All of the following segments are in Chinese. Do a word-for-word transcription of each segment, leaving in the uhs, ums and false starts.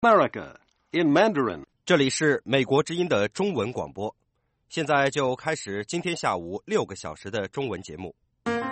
America in Mandarin。 这里是美国之音的中文广播，现在就开始今天下午六个小时的中文节目。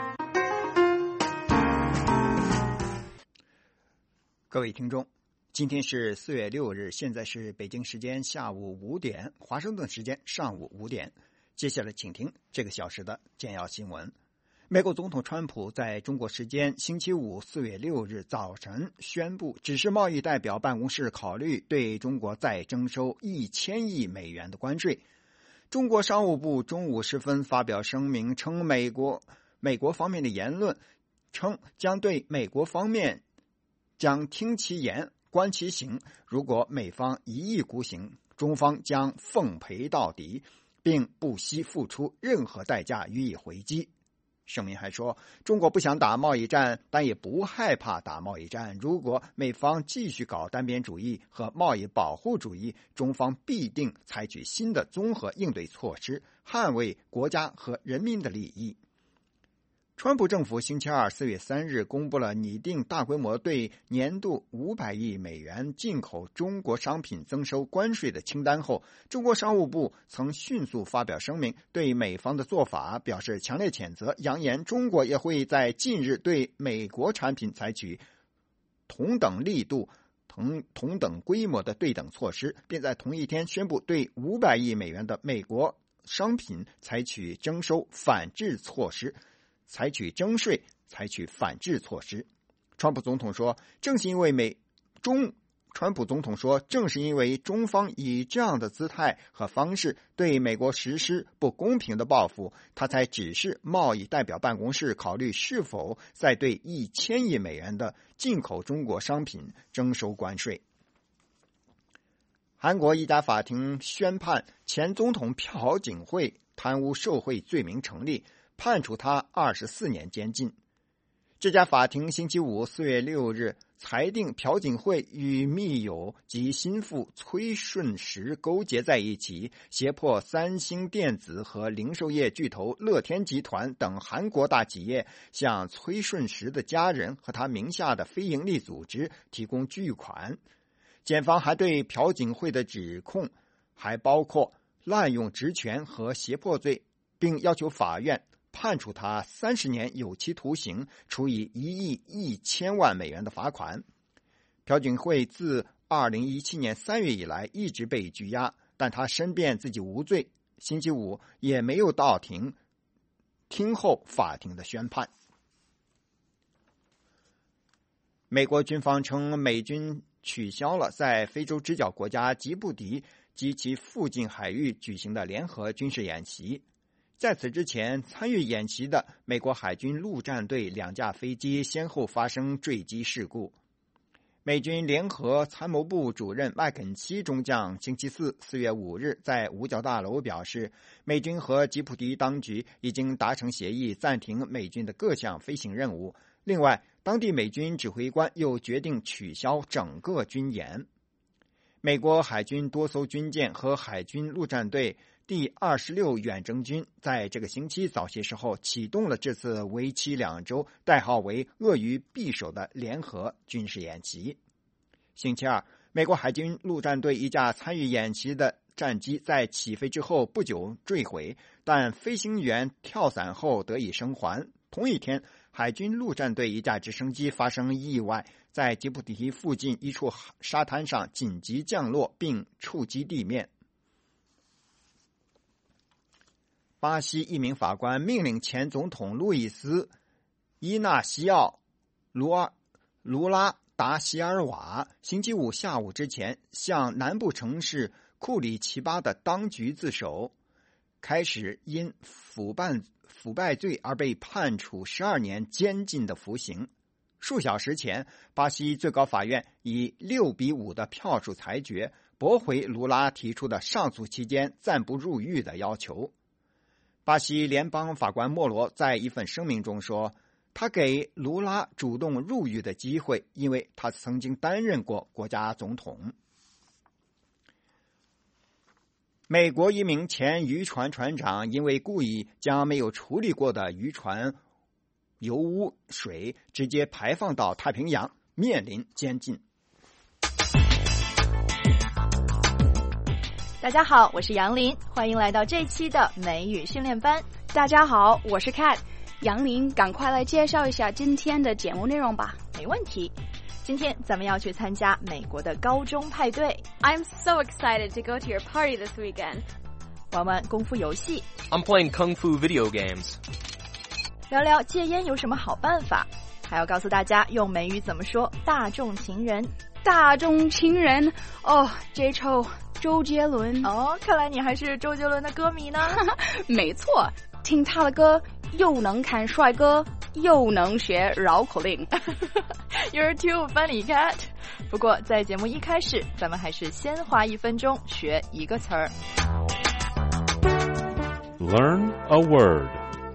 各位听众，今天是四月六日，现在是北京时间下午五点，华盛顿时间上午五点。接下来请听这个小时的简要新闻。美国总统川普在中国时间星期五四月六日早晨宣布，指示贸易代表办公室考虑对中国再征收一千亿美元的关税。中国商务部中午时分发表声明称，美国美国方面的言论称将对美国方面将听其言观其行，如果美方一意孤行，中方将奉陪到底，并不惜付出任何代价予以回击。声明还说，中国不想打贸易战，但也不害怕打贸易战。如果美方继续搞单边主义和贸易保护主义，中方必定采取新的综合应对措施，捍卫国家和人民的利益。川普政府星期二四月三日公布了拟定大规模对年度五百亿美元进口中国商品增收关税的清单后，中国商务部曾迅速发表声明，对美方的做法表示强烈谴责，扬言中国也会在近日对美国产品采取同等力度、同同等规模的对等措施，并在同一天宣布对五百亿美元的美国商品采取征收反制措施。采取征税，采取反制措施。川普总统说，正是因为美中，川普总统说，正是因为中方以这样的姿态和方式对美国实施不公平的报复，他才指示贸易代表办公室考虑是否再对一千亿美元的进口中国商品征收关税。韩国一家法庭宣判前总统朴槿惠贪污受贿罪名成立，判处他二十四年监禁。这家法庭星期五四月六日裁定，朴槿惠与密友及心腹崔顺实勾结在一起，胁迫三星电子和零售业巨头乐天集团等韩国大企业向崔顺实的家人和他名下的非营利组织提供巨款。检方还对朴槿惠的指控还包括滥用职权和胁迫罪，并要求法院判处他三十年有期徒刑，处以一亿一千万美元的罚款。朴槿惠自二零一七年三月以来一直被拘押，但他申辩自己无罪，星期五也没有到庭听候法庭的宣判。美国军方称，美军取消了在非洲直角国家吉布提及其附近海域举行的联合军事演习。在此之前，参与演习的美国海军陆战队两架飞机先后发生坠机事故。美军联合参谋部主任麦肯锡中将星期四四月五日在五角大楼表示，美军和吉布提当局已经达成协议，暂停美军的各项飞行任务。另外，当地美军指挥官又决定取消整个军演。美国海军多艘军舰和海军陆战队第二十六远征军在这个星期早些时候启动了这次为期两周、代号为“鳄鱼匕首”的联合军事演习。星期二，美国海军陆战队一架参与演习的战机在起飞之后不久坠毁，但飞行员跳伞后得以生还。同一天，海军陆战队一架直升机发生意外，在吉布提附近一处沙滩上紧急降落并触击地面。巴西一名法官命令前总统路易斯·伊纳西奥·卢尔卢拉达席尔瓦星期五下午之前向南部城市库里奇巴的当局自首，开始因腐败腐败罪而被判处十二年监禁的服刑。数小时前，巴西最高法院以六比五的票数裁决，驳回卢拉提出的上诉期间暂不入狱的要求。巴西联邦法官莫罗在一份声明中说，他给卢拉主动入狱的机会，因为他曾经担任过国家总统。美国一名前渔船船长因为故意将没有处理过的渔船油污水直接排放到太平洋，面临监禁。 大家好，我是杨林，欢迎来到这期的美语训练班。 大家好，我是 Kat。杨林，赶快来介绍一下今天的节目内容吧。 没问题。今天咱们要去参加美国的高中派对。 I'm so excited to go to your party this weekend. 玩玩功夫游戏。 I'm playing Kung Fu video games. 聊聊戒烟有什么好办法，还要告诉大家用美语怎么说大众情人。 大众情人哦，这臭周杰伦哦，看来你还是周杰伦的歌迷呢。 没错，听他的歌又能看帅哥，又能学绕口令。 You're too funny, Cat. 不过在节目一开始，咱们还是先花一分钟学一个词儿。 Learn a word.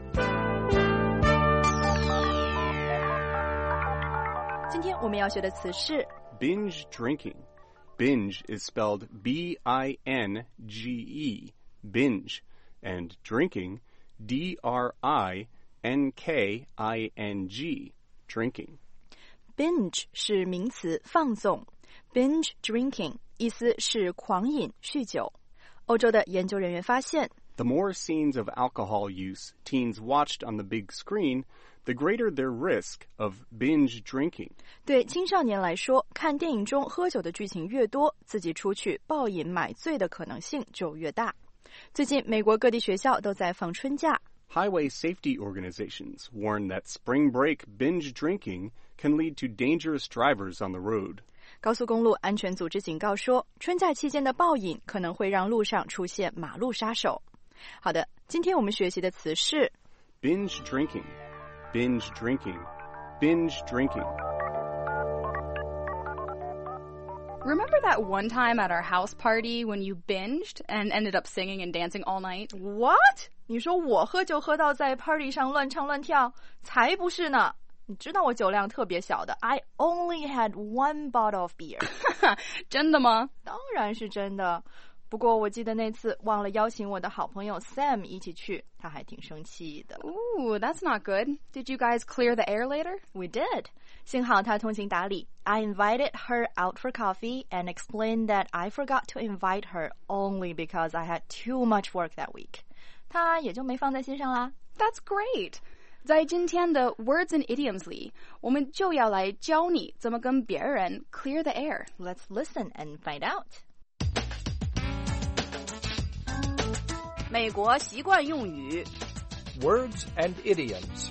今天我们要学的词是 binge drinking. Binge is spelled B I N G E, binge, and drinking, D R I N K I N G, drinking. binge 是名词放纵 binge drinking 意思是狂饮酗酒。欧洲的研究人员发现 The more scenes of alcohol use teens watched on the big screen, the greater their risk of binge drinking. 对青少年来说，看电影中喝酒的剧情越多，自己出去暴饮买醉的可能性就越大。最近美国各地学校都在放春假。 Highway safety organizations warn that spring break binge drinking can lead to dangerous drivers on the road. 高速公路安全组织警告说，春假期间的暴饮可能会让路上出现马路杀手。好的，今天我们学习的词是 binge drinking, binge drinking, binge drinking. Remember that one time at our house party when you binged and ended up singing and dancing all night? What? 你说我喝酒喝到在 party 上乱唱乱跳？才不是呢！你知道我酒量特别小的 I only had one bottle of beer. 真的吗？ 当然是真的。不过我记得那次忘了邀请我的好朋友 Sam 一起去，他还挺生气的。 Ooh, that's not good. Did you guys clear the air later? We did. 幸好他通情达理。I invited her out for coffee and explained that I forgot to invite her only because I had too much work that week. 他也就没放在心上啦。 That's great. 在今天的 Words and Idioms 里，我们就要来教你怎么跟别人 clear the air. Let's listen and find out. 美国习惯用语 Words and idioms.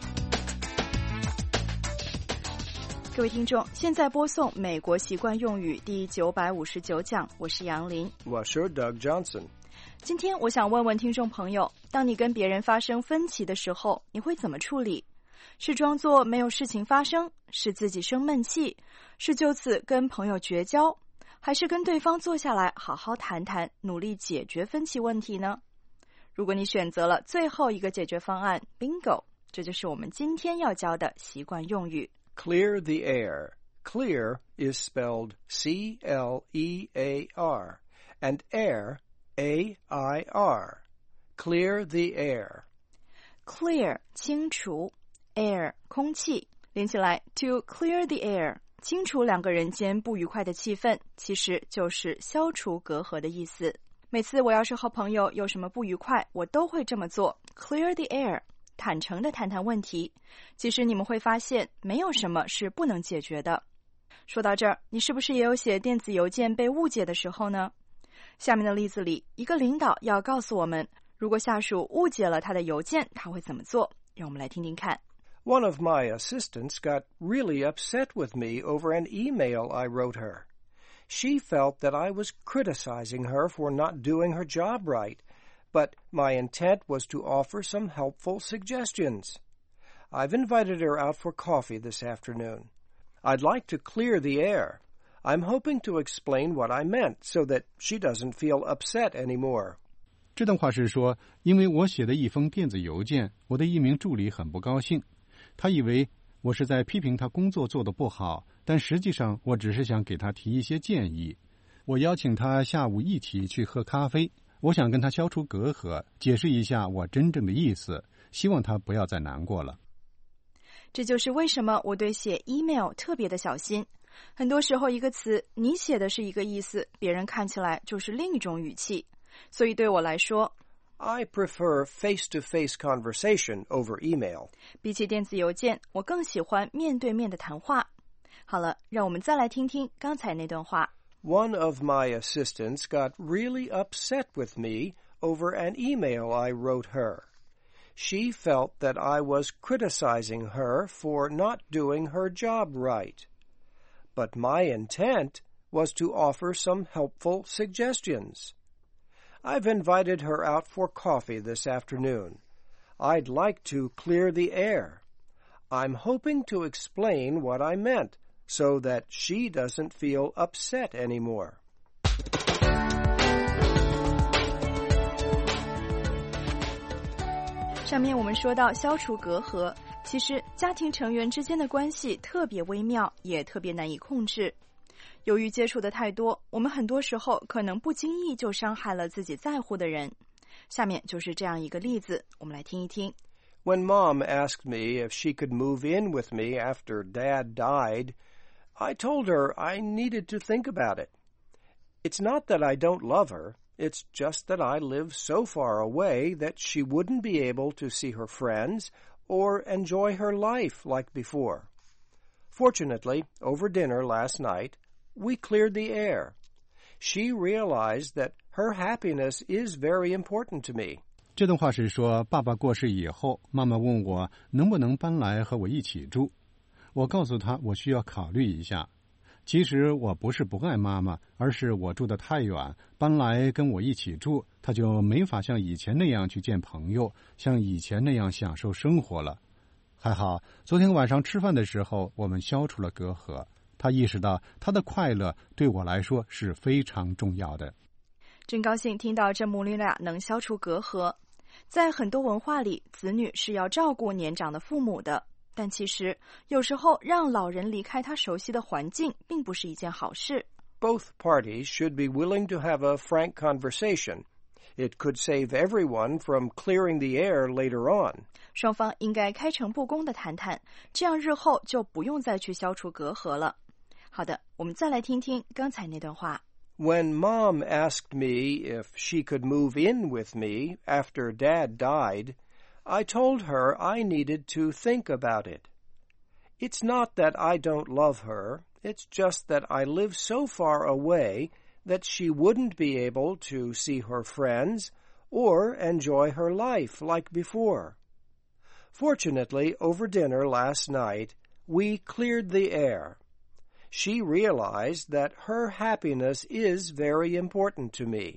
各位听众，现在播送美国习惯用语第九百五十九讲，我是杨林， 我是 Doug Johnson. 今天我想问问听众朋友，当你跟别人发生分歧的时候，你会怎么处理？是装作没有事情发生，是自己生闷气，是就此跟朋友绝交，还是跟对方坐下来好好谈谈，努力解决分歧问题呢？如果你选择了最后一个解决方案 bingo， 这就是我们今天要教的习惯用语。 Clear the air. Clear is spelled C L E A R and air A I R. Clear the air. Clear 清除 air 空气，连起来 to clear the air 清除两个人间不愉快的气氛，其实就是消除隔阂的意思。每次我要是和朋友有什么不愉快，我都会这么做 clear the air， 坦诚地谈谈问题。其实你们会发现没有什么是不能解决的。说到这儿，你是不是也有写电子邮件被误解的时候呢？下面的例子里，一个领导要告诉我们，如果下属误解了他的邮件，他会怎么做？让我们来听听看。 One of my assistants got really upset with me over an email I wrote her. She felt that I was criticizing her for not doing her job right, but my intent was to offer some helpful suggestions. I've invited her out for coffee this afternoon. I'd like to clear the air. I'm hoping to explain what I meant so that she doesn't feel upset anymore. 这段话是说，因为我写的一封电子邮件，我的一名助理很不高兴，他以为我是在批评他工作做得不好，但实际上我只是想给他提一些建议。我邀请他下午一起去喝咖啡，我想跟他消除隔阂，解释一下我真正的意思，希望他不要再难过了。 这就是为什么我对写 email 特别的小心。很多时候一个词你写的是一个意思，别人看起来就是另一种语气。 所以对我来说 I prefer face-to-face conversation over email. 比起电子邮件，我更喜欢面对面的谈话。好了，让我们再来听听刚才那段话。 One of my assistants got really upset with me over an email I wrote her. She felt that I was criticizing her for not doing her job right. But my intent was to offer some helpful suggestions. I've invited her out for coffee this afternoon. I'd like to clear the air. I'm hoping to explain what I meant so that she doesn't feel upset anymore. 上面我们说到消除隔阂，其实家庭成员之间的关系特别微妙，也特别难以控制。由于接触的太多，我们很多时候可能不经意就伤害了自己在乎的人。下面就是这样一个例子，我们来听一听。 When Mom asked me if she could move in with me after Dad died, I told her I needed to think about it. It's not that I don't love her, it's just that I live so far away that she wouldn't be able to see her friends or enjoy her life like before. Fortunately, over dinner last night, we cleared the air. She realized that her happiness is very important to me. 这段话是说，爸爸过世以后，妈妈问我能不能搬来和我一起住。我告诉她我需要考虑一下。其实我不是不爱妈妈，而是我住得太远，搬来跟我一起住，她就没法像以前那样去见朋友，像以前那样享受生活了。还好，昨天晚上吃饭的时候，我们消除了隔阂。她意识到她的快乐对我来说是非常重要的。 真高兴听到这母女俩能消除隔阂。在很多文化里，子女是要照顾年长的父母的，但其实有时候让老人离开他熟悉的环境并不是一件好事。 Both parties should be willing to have a frank conversation. It could save everyone from clearing the air later on. 双方应该开诚布公地谈谈，这样日后就不用再去消除隔阂了。好的，我们再来听听刚才那段话。 When Mom asked me if she could move in with me after Dad died, I told her I needed to think about it. It's not that I don't love her, it's just that I live so far away that she wouldn't be able to see her friends or enjoy her life like before. Fortunately, over dinner last night, we cleared the air. She realized that her happiness is very important to me.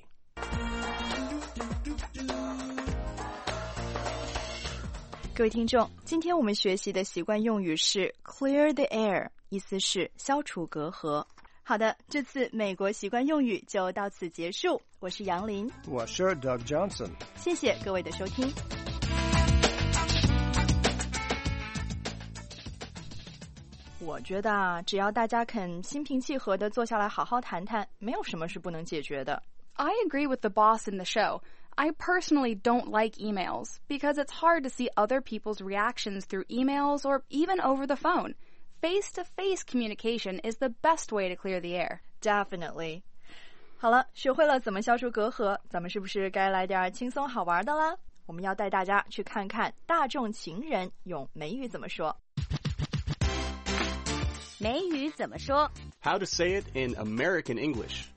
各位听众，今天我们学习的习惯用语是 clear the air， 意思是消除隔阂。好的，这次美国习惯用语就到此结束。我是杨林， 我是 Doug Johnson。 谢谢各位的收听。我觉得啊，只要大家肯心平气和地坐下来好好谈谈，没有什么是不能解决的。 I agree with the boss in the show. I personally don't like emails because it's hard to see other people's reactions through emails or even over the phone. Face-to-face communication is the best way to clear the air. Definitely. 好了，学会了怎么消除隔阂，咱们是不是该来点轻松好玩的啦？我们要带大家去看看大众情人用美语怎么说。 美语怎么说 How to say it in American English.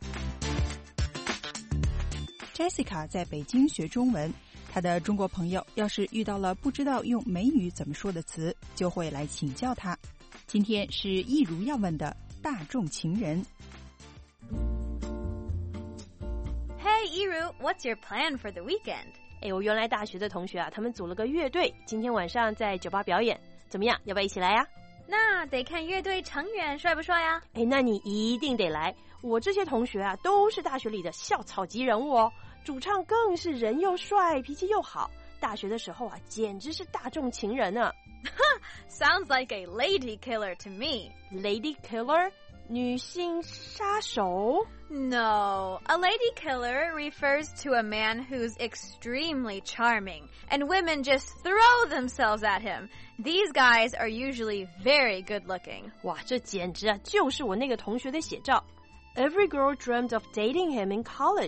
Jessica 在北京学中文，她的中国朋友要是遇到了不知道用美语怎么说的词，就会来请教她。今天是易如要问的大众情人。 Hey, Iru, what's your plan for the weekend? 哎，我原来大学的同学啊，他们组了个乐队，今天晚上在酒吧表演，怎么样？要不要一起来呀？ 那得看乐队成员帅不帅呀。 哎，那你一定得来。我这些同学啊，都是大学里的校草级人物哦。主唱更是人又帅，脾气又好。大学的时候啊，简直是大众情人呢。 Sounds like a lady killer to me. Lady killer? 女性杀手 No, a lady killer refers to a man who's extremely charming, and women just throw themselves at him. These guys are usually very good looking. 哇，这简直啊，就是我那个同学的写照。Every girl dreamed of dating him in college.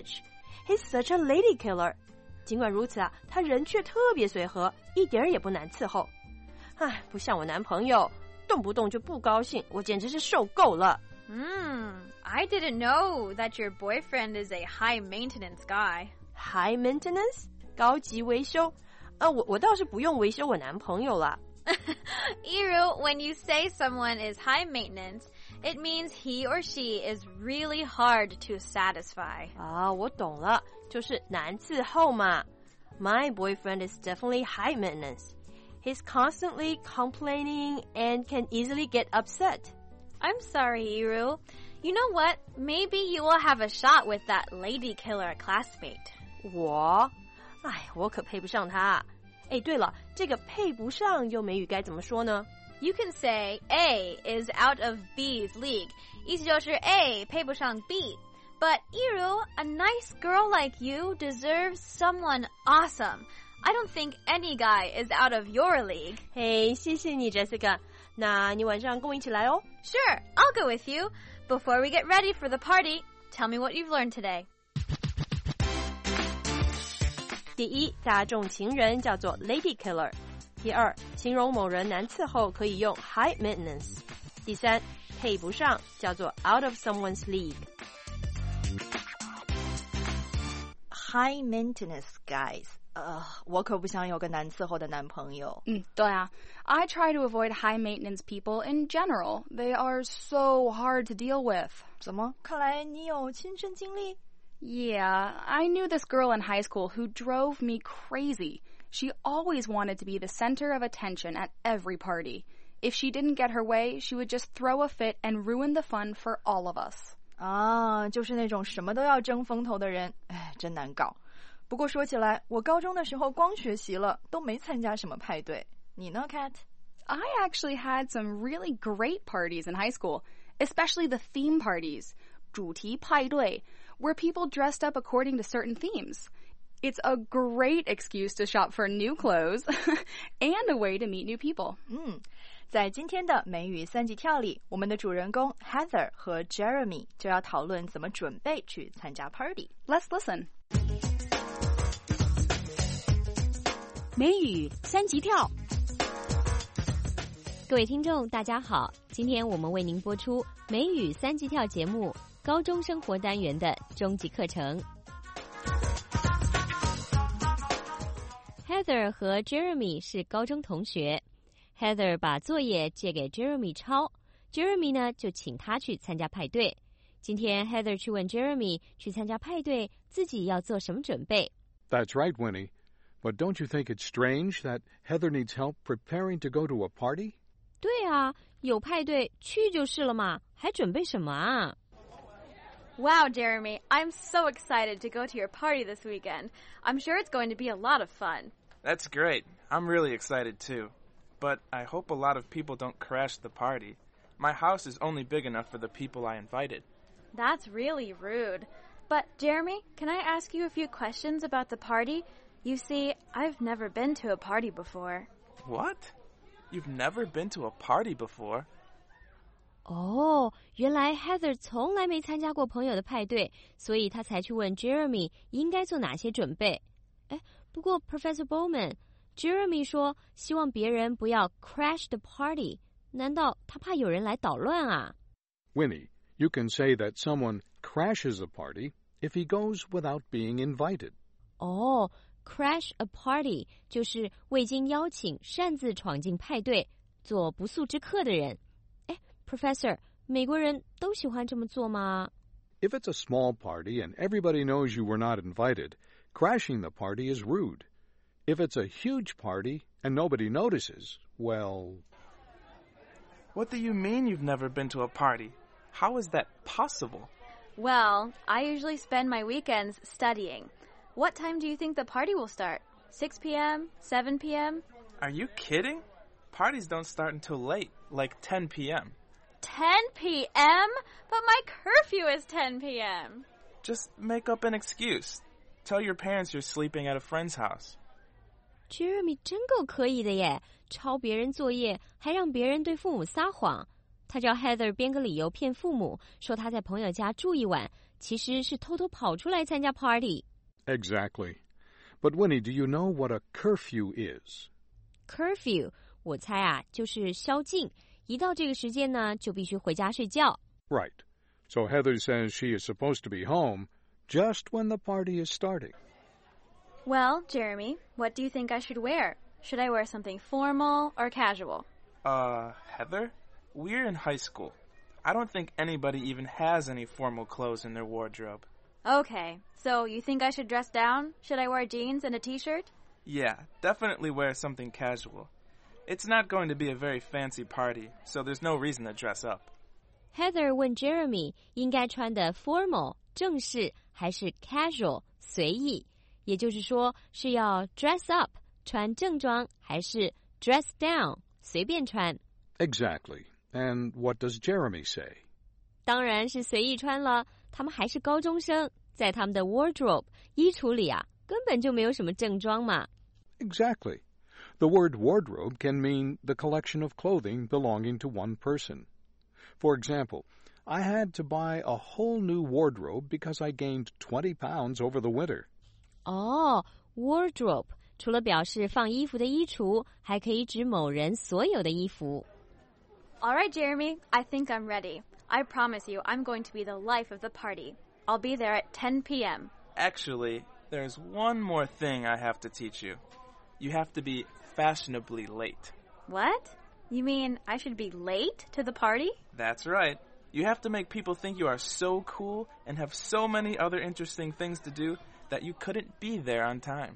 He's such a lady killer. 尽管如此啊，他人却特别随和，一点儿也不难伺候。唉，不像我男朋友，动不动就不高兴，我简直是受够了。 Hmm, I didn't know that your boyfriend is a high-maintenance guy. High maintenance? 高级维修？呃，我我倒是不用维修我男朋友啦。 Iru, when you say someone is high maintenance, it means he or she is really hard to satisfy. 啊，我懂了，就是难伺候嘛。My boyfriend is definitely high maintenance. He's constantly complaining and can easily get upset. I'm sorry, Iru. You know what? Maybe you will have a shot with that lady killer classmate. 我？哎，我可配不上他。哎，对了，这个配不上用美语该怎么说呢？ You can say A is out of B's league. 意思就是 A 配不上 B. But Iru, a nice girl like you deserves someone awesome. I don't think any guy is out of your league. 嘿，谢谢你 Jessica. 那你晚上跟我一起来哦。 Sure, I'll go with you. Before we get ready for the party, tell me what you've learned today. 第一，大众情人叫做 lady killer。第二，形容某人难伺候可以用 high maintenance。第三，配不上叫做 out of someone's league。 High maintenance guys， 呃，我可不想有个难伺候的男朋友。 嗯，对啊。I try to avoid high maintenance people in general. They are so hard to deal with. 怎么？看来你有亲身经历？ Yeah, I knew this girl in high school who drove me crazy. She always wanted to be the center of attention at every party. If she didn't get her way, she would just throw a fit and ruin the fun for all of us. 啊，就是那种什么都要争风头的人，哎，真难搞。不过说起来，我高中的时候光学习了，都没参加什么派对。你呢 ，Kat? I actually had some really great parties in high school, especially the theme parties, 主题派对, where people dressed up according to certain themes. It's a great excuse to shop for new clothes and a way to meet new people. 嗯，在今天的美语三级跳里，我们的主人公 Heather 和 Jeremy 就要讨论怎么准备去参加 party. Let's listen. 美语三级跳。各位听众大家好，今天我们为您播出美语三级跳节目高中生活单元的终极课程。Heather 和 Jeremy 是高中同学， Heather 把作业借给 Jeremy 抄， Jeremy 呢就请他去参加派对。今天 Heather 去问 Jeremy 去参加派对自己要做什么准备。 That's right, Winnie. But don't you think it's strange that Heather needs help preparing to go to a party? 对啊，有派对去就是了嘛，还准备什么啊？ Wow, Jeremy, I'm so excited to go to your party this weekend. I'm sure it's going to be a lot of fun. That's great. I'm really excited too. But I hope a lot of people don't crash the party. My house is only big enough for the people I invited. That's really rude. But, Jeremy, can I ask you a few questions about the party? You see, I've never been to a party before. What? You've never been to a party before? 哦，原来 Heather 从来没参加过朋友的派对，所以他才去问 Jeremy 应该做哪些准备。哎，不过 Professor Bowman， Jeremy 说希望别人不要 crash the party， 难道他怕有人来捣乱啊？ Winnie, you can say that someone crashes a party if he goes without being invited. 哦，crash a party 就是未经邀请擅自闯进派对，做不速之客的人。哎 ，Professor， 美国人都喜欢这么做吗？ If it's a small party and everybody knows you were not invited, crashing the party is rude. If it's a huge party and nobody notices, well... What do you mean you've never been to a party? How is that possible? Well, I usually spend my weekends studying. What time do you think the party will start? six p.m., seven p.m.? Are you kidding? Parties don't start until late, like ten p.m. ten p.m.? But my curfew is ten p.m. Just make up an excuse. Tell your parents you're sleeping at a friend's house. Jeremy 真够可以的耶，抄别人作业，还让别人对父母撒谎。他叫 Heather 编个理由骗父母，说他在朋友家住一晚， 其实是偷偷跑出来参加 party。 Exactly. But Winnie, do you know what a curfew is? Curfew 我猜啊就是宵禁，一到这个时间呢就必须回家睡觉。 Right. So Heather says she is supposed to be home just when the party is starting. Well, Jeremy, what do you think I should wear? Should I wear something formal or casual? Uh, Heather? We're in high school. I don't think anybody even has any formal clothes in their wardrobe. Okay, so you think I should dress down? Should I wear jeans and a t-shirt? Yeah, definitely wear something casual. It's not going to be a very fancy party, so there's no reason to dress up. Heather 问 Jeremy 应该穿的 formal 正式还是 casual 随意，也就是说是要 dress up 穿正装还是 dress down 随便穿。 Exactly. And what does Jeremy say? 当然是随意穿了，他们还是高中生，在他们的 wardrobe 衣橱里啊根本就没有什么正装嘛。 Exactly. The word wardrobe can mean the collection of clothing belonging to one person. For example, I had to buy a whole new wardrobe because I gained twenty pounds over the winter. 哦 wardrobe 除了表示放衣服的衣橱，还可以指某人所有的衣服。 All right, Jeremy, I think I'm ready. I promise you I'm going to be the life of the party. I'll be there at ten p.m. Actually, there's one more thing I have to teach you. You have to be fashionably late. What? You mean I should be late to the party? That's right. You have to make people think you are so cool and have so many other interesting things to do that you couldn't be there on time.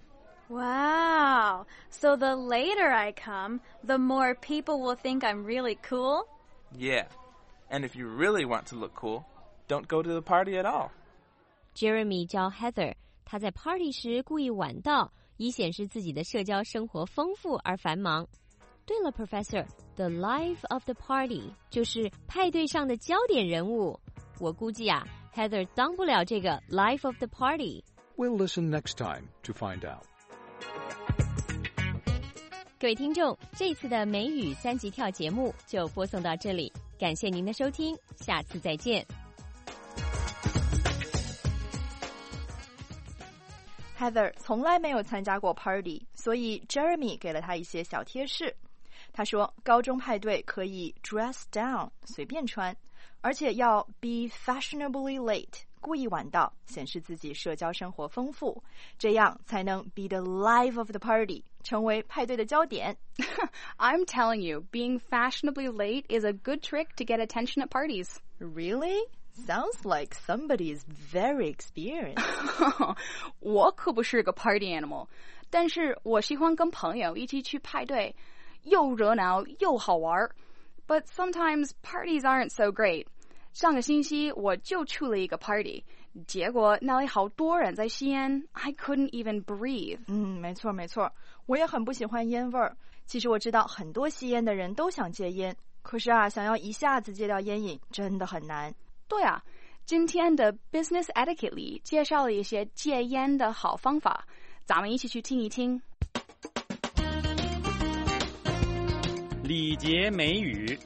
Wow. So the later I come, the more people will think I'm really cool? Yeah. And if you really want to look cool, don't go to the party at all. Jeremy 教 Heather 他在 party 时故意晚到，以显示自己的社交生活丰富而繁忙。对了 Professor, the life of the party 就是派对上的焦点人物。我估计啊 Heather 当不了这个 life of the party。 We'll listen next time to find out. 各位听众，这次的美语三级跳节目就播送到这里，感谢您的收听，下次再见。 Heather 从来没有参加过 party， 所以 Jeremy 给了她一些小贴士。他说，高中派对可以 dress down 随便穿，而且要 be fashionably late 故意晚到，显示自己社交生活丰富，这样才能 be the life of the party 成为派对的焦点。 I'm telling you, being fashionably late is a good trick to get attention at parties. Really? Sounds like somebody is very experienced. 我可不是个 party animal, 但是我喜欢跟朋友一起去派对，又热闹又好玩。But sometimes parties aren't so great. 上个星期我就去了一个 party, 结果那里好多人在吸烟 I couldn't even breathe. 嗯，没错没错，我也很不喜欢烟味儿。其实我知道很多吸烟的人都想戒烟，可是啊，想要一下子戒掉烟瘾真的很难。 对啊，今天的 Business Etiquette 里介绍了一些戒烟的好方法，咱们一起去听一听。 礼节美语。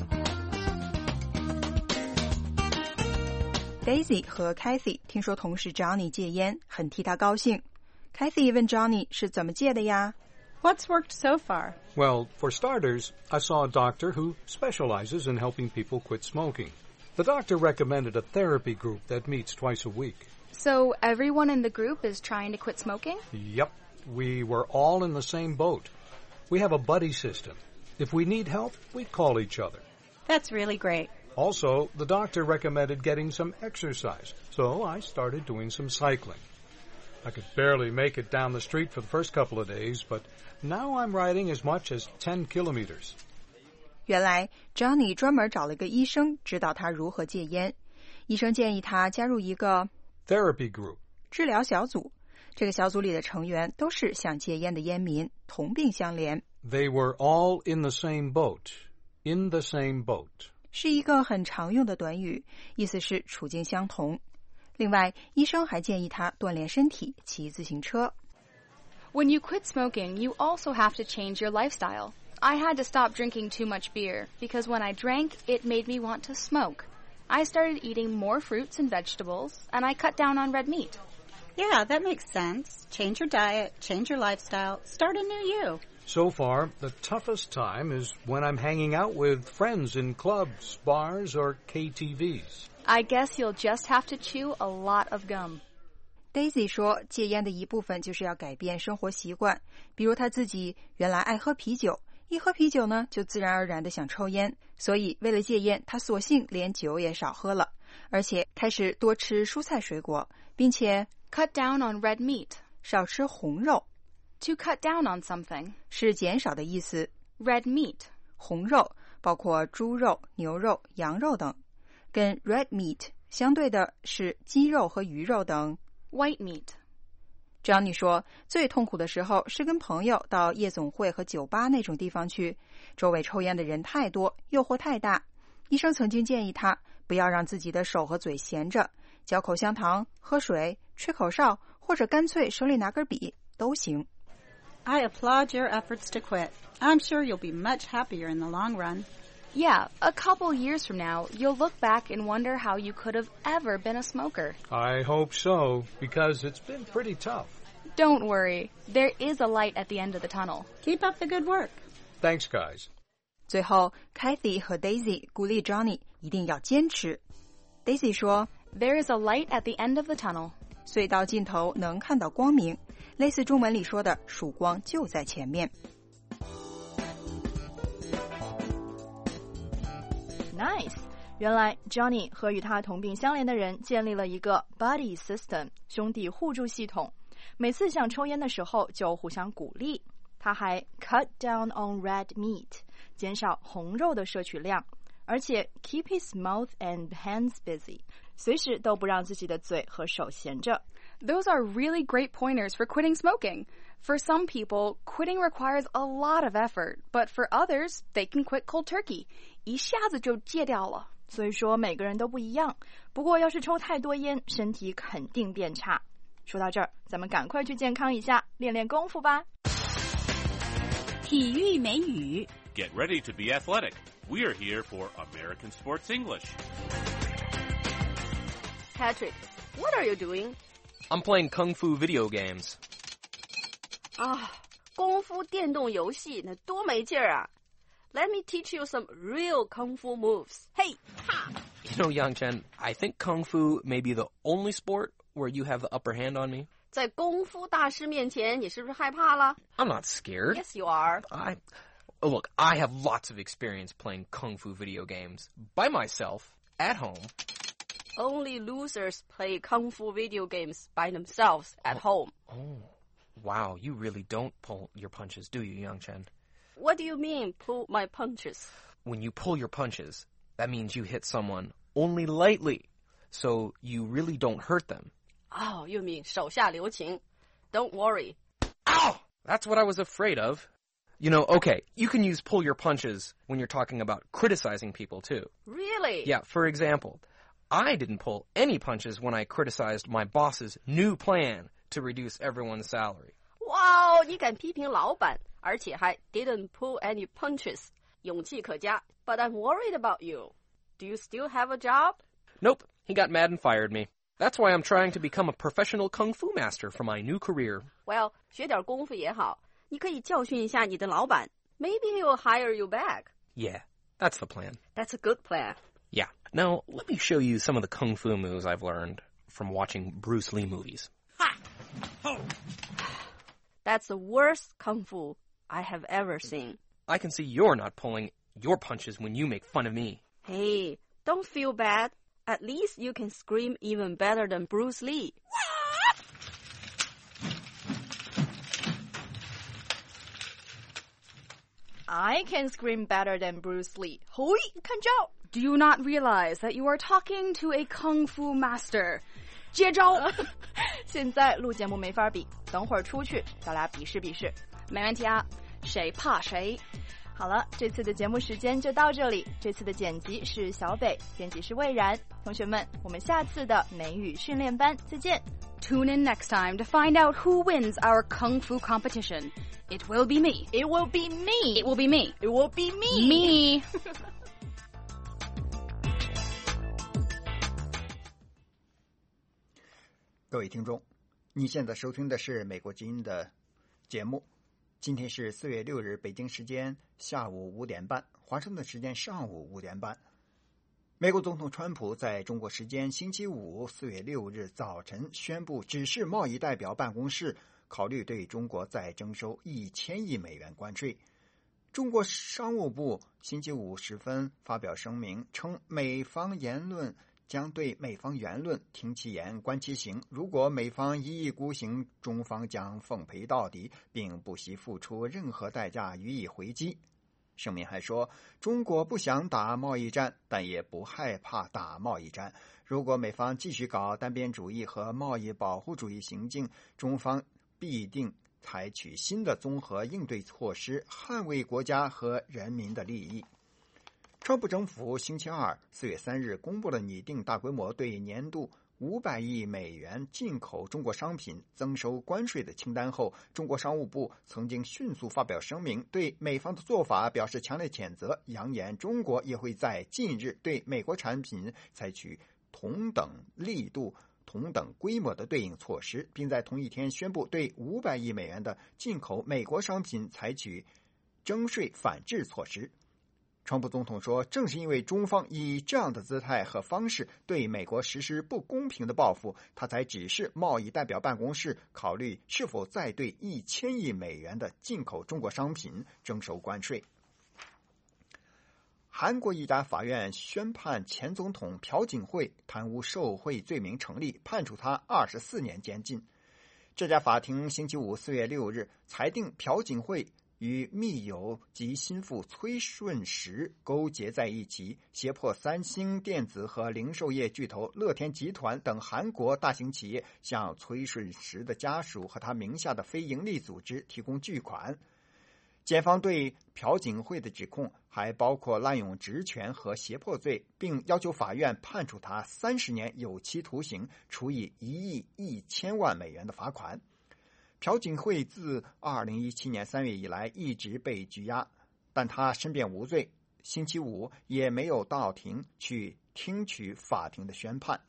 Daisy 和 Kathy 听说同事 Johnny 戒烟，很替他高兴。Kathy 问 Johnny 是怎么戒的呀？ What's worked so far? Well, for starters, I saw a doctor who specializes in helping people quit smoking. The doctor recommended a therapy group that meets twice a week. So everyone in the group is trying to quit smoking? Yep. We were all in the same boat. We have a buddy system. If we need help, we call each other. That's really great. Also, the doctor recommended getting some exercise, so I started doing some cycling. I could barely make it down the street for the first couple of days, but now I'm riding as much as ten kilometers. 原来 Johnny 专门找了个医生指导他如何戒烟。医生建议他加入一个 therapy group 治疗小组，这个小组里的成员都是想戒烟的烟民，同病相怜。 They were all in the same boat. In the same boat. 是一个很常用的短语，意思是处境相同。另外，医生还建议他锻炼身体，骑自行车。 When you quit smoking, you also have to change your lifestyle. I had to stop drinking too much beer because when I drank, it made me want to smoke. I started eating more fruits and vegetables, and I cut down on red meat. Yeah, that makes sense. Change your diet, change your lifestyle, start a new you. So far, the toughest time is when I'm hanging out with friends in clubs, bars, or K T Vs. I guess you'll just have to chew a lot of gum. Daisy 说，戒烟的一部分就是要改变生活习惯，比如她自己原来爱喝啤酒，一喝啤酒呢，就自然而然的想抽烟，所以为了戒烟，她索性连酒也少喝了，而且开始多吃蔬菜水果，并且 cut down on red meat， 少吃红肉。 To cut down on something 是减少的意思。 Red meat 红肉包括猪肉、牛肉、羊肉等，跟 red meat 相对的是鸡肉和鱼肉等。 White meat。 Johnny 说，最痛苦的时候是跟朋友到夜总会和酒吧那种地方去，周围抽烟的人太多，诱惑太大。医生曾经建议他不要让自己的手和嘴闲着，嚼口香糖、喝水、吹口哨，或者干脆手里拿根笔都行。 I applaud your efforts to quit. I'm sure you'll be much happier in the long run. Yeah, a couple years from now, you'll look back and wonder how you could have ever been a smoker. I hope so, because it's been pretty tough. Don't worry. There is a light at the end of the tunnel. Keep up the good work. Thanks, guys. 最后 Kathy 和 Daisy 鼓励 Johnny 一定要坚持。Daisy 说 There is a light at the end of the tunnel. 隧道尽头能看到光明，类似中文里说的曙光就在前面。 Nice！ 原来 Johnny 和与他同病相怜的人建立了一个 buddy system 兄弟互助系统，每次想抽烟的时候就互相鼓励。他还 cut down on red meat 减少红肉的摄取量，而且 keep his mouth and hands busy 随时都不让自己的嘴和手闲着。 Those are really great pointers for quitting smoking. For some people, quitting requires a lot of effort, but for others, they can quit cold turkey. 一下子就戒掉了。 所以说每个人都不一样，不过要是抽太多烟，身体肯定变差。说到这儿，咱们赶快去健康一下，练练功夫吧。 体育美语 Get ready to be athletic. We're here for American Sports English. Patrick, what are you doing? I'm playing Kung Fu video games. 啊，功夫电动游戏那多没劲儿啊！ Let me teach you some real Kung Fu moves. Hey, ha! You know, Yang Chen, I think Kung Fu may be the only sport where you have the upper hand on me. 在功夫大师面前，你是不是害怕了？ I'm not scared. Yes, you are. I, look, I have lots of experience playing Kung Fu video games by myself at home. Only losers play Kung Fu video games by themselves at home. Oh, wow, you really don't pull your punches, do you, Yang Chen? What do you mean, pull my punches? When you pull your punches, that means you hit someone only lightly, so you really don't hurt them. Oh, you mean 手下留情. Don't worry. Ow! That's what I was afraid of. You know, okay, you can use pull your punches when you're talking about criticizing people, too. Really? Yeah, for example, I didn't pull any punches when I criticized my boss's new plan to reduce everyone's salary. Wow, 你敢批评老板，而且还 didn't pull any punches. 勇气可嘉. But I'm worried about you. Do you still have a job? Nope, he got mad and fired me. That's why I'm trying to become a professional kung fu master for my new career. Well, 学点功夫也好，你可以教训一下你的老板. Maybe he'll hire you back. Yeah, that's the plan. That's a good plan. Yeah. Now, let me show you some of the kung fu moves I've learned from watching Bruce Lee movies. Ha! Oh. That's the worst kung fu I have ever seen. I can see you're not pulling your punches when you make fun of me. Hey, don't feel bad. At least you can scream even better than Bruce Lee. I can scream better than Bruce Lee. 嘿，看招! Do you not realize that you are talking to a kung fu master? 接招！ 现在录节目没法比，等会儿出去咱俩比试比试。 没问题啊，谁怕谁？ 好了，这次的节目时间就到这里。这次的剪辑是小北，编辑是魏然。同学们，我们下次的美语训练班再见。 Tune in next time to find out who wins our kung fu competition. It will be me. It will be me. It will be me. It will be me. Me. 各位听众，你现在收听的是美国之音的节目。今天是四月六日，北京时间下午五点半，华盛顿时间上午五点半。美国总统川普在中国时间星期五四月六日早晨宣布，指示贸易代表办公室考虑对中国再征收一千亿美元关税。中国商务部星期五时分发表声明，称美方言论将对美方言论听其言观其行，如果美方一意孤行，中方将奉陪到底，并不惜付出任何代价予以回击。声明还说，中国不想打贸易战，但也不害怕打贸易战。如果美方继续搞单边主义和贸易保护主义行径，中方必定采取新的综合应对措施，捍卫国家和人民的利益。川普政府星期二四月三日公布了拟定大规模对年度五百亿美元进口中国商品增收关税的清单后，中国商务部曾经迅速发表声明，对美方的做法表示强烈谴责，扬言中国也会在近日对美国产品采取同等力度、同等规模的对应措施，并在同一天宣布对五百亿美元的进口美国商品采取征税反制措施。川普总统说，正是因为中方以这样的姿态和方式对美国实施不公平的报复，他才指示贸易代表办公室考虑是否再对一千亿美元的进口中国商品征收关税。韩国一家法院宣判前总统朴槿惠贪污受贿罪名成立，判处他二十四年监禁。这家法庭星期五四月六日裁定朴槿惠与密友及心腹崔顺实勾结在一起，胁迫三星电子和零售业巨头乐天集团等韩国大型企业向崔顺实的家属和他名下的非营利组织提供巨款。检方对朴槿惠的指控还包括滥用职权和胁迫罪，并要求法院判处他三十年有期徒刑，处以一亿一千万美元的罚款。朴槿惠自二零一七年三月以来一直被拘押，但他申辩无罪，星期五也没有到庭去听取法庭的宣判。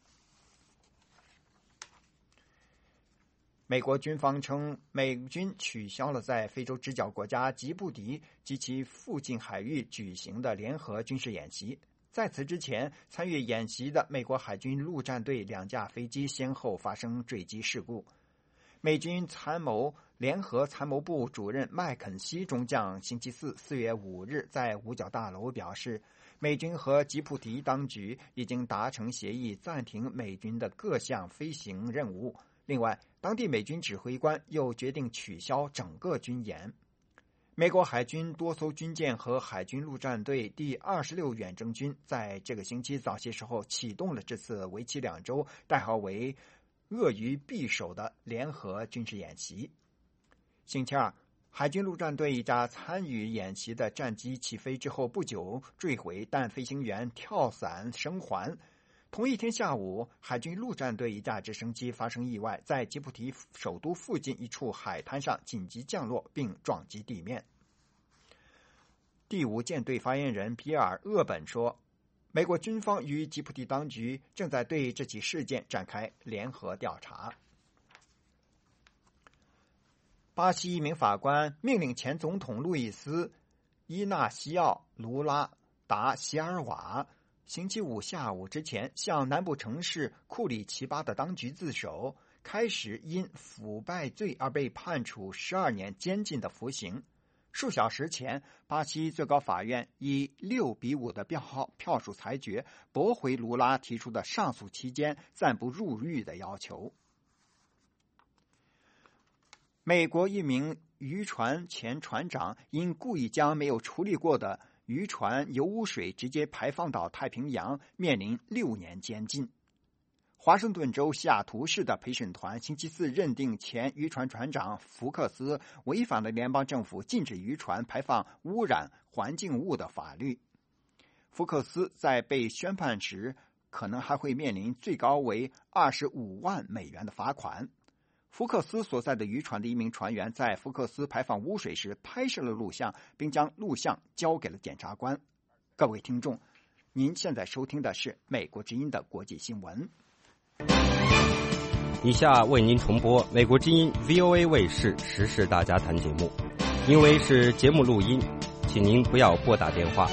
美国军方称，美军取消了在非洲直角国家吉布提及其附近海域举行的联合军事演习。在此之前，参与演习的美国海军陆战队两架飞机先后发生坠机事故。美军参谋联合参谋部主任麦肯锡中将星期四四月五日在五角大楼表示，美军和吉布提当局已经达成协议，暂停美军的各项飞行任务。另外，当地美军指挥官又决定取消整个军演。美国海军多艘军舰和海军陆战队第二十六远征军在这个星期早些时候启动了这次为期两周，代号为鳄鱼匕首的联合军事演习。星期二，海军陆战队一架参与演习的战机起飞之后不久坠毁，但飞行员跳伞生还。同一天下午，海军陆战队一架直升机发生意外，在吉布提首都附近一处海滩上紧急降落并撞击地面。第五舰队发言人比尔·厄本说，美国军方与吉布提当局正在对这起事件展开联合调查。巴西一名法官命令前总统路易斯·伊纳西奥·卢拉达席尔瓦星期五下午之前向南部城市库里奇巴的当局自首，开始因腐败罪而被判处十二年监禁的服刑。数小时前，巴西最高法院以六比五的票票数裁决，驳回卢拉提出的上诉期间暂不入狱的要求。美国一名渔船前船长因故意将没有处理过的渔船油污水直接排放到太平洋，面临六年监禁。华盛顿州西雅图市的陪审团星期四认定前渔船船长福克斯违反了联邦政府禁止渔船排放污染环境物的法律。福克斯在被宣判时可能还会面临最高为二十五万美元的罚款。福克斯所在的渔船的一名船员在福克斯排放污水时拍摄了录像，并将录像交给了检察官。各位听众，您现在收听的是美国之音的国际新闻。 以下为您重播美国之音 V O A 卫视时事大家谈节目，因为是节目录音，请您不要拨打电话。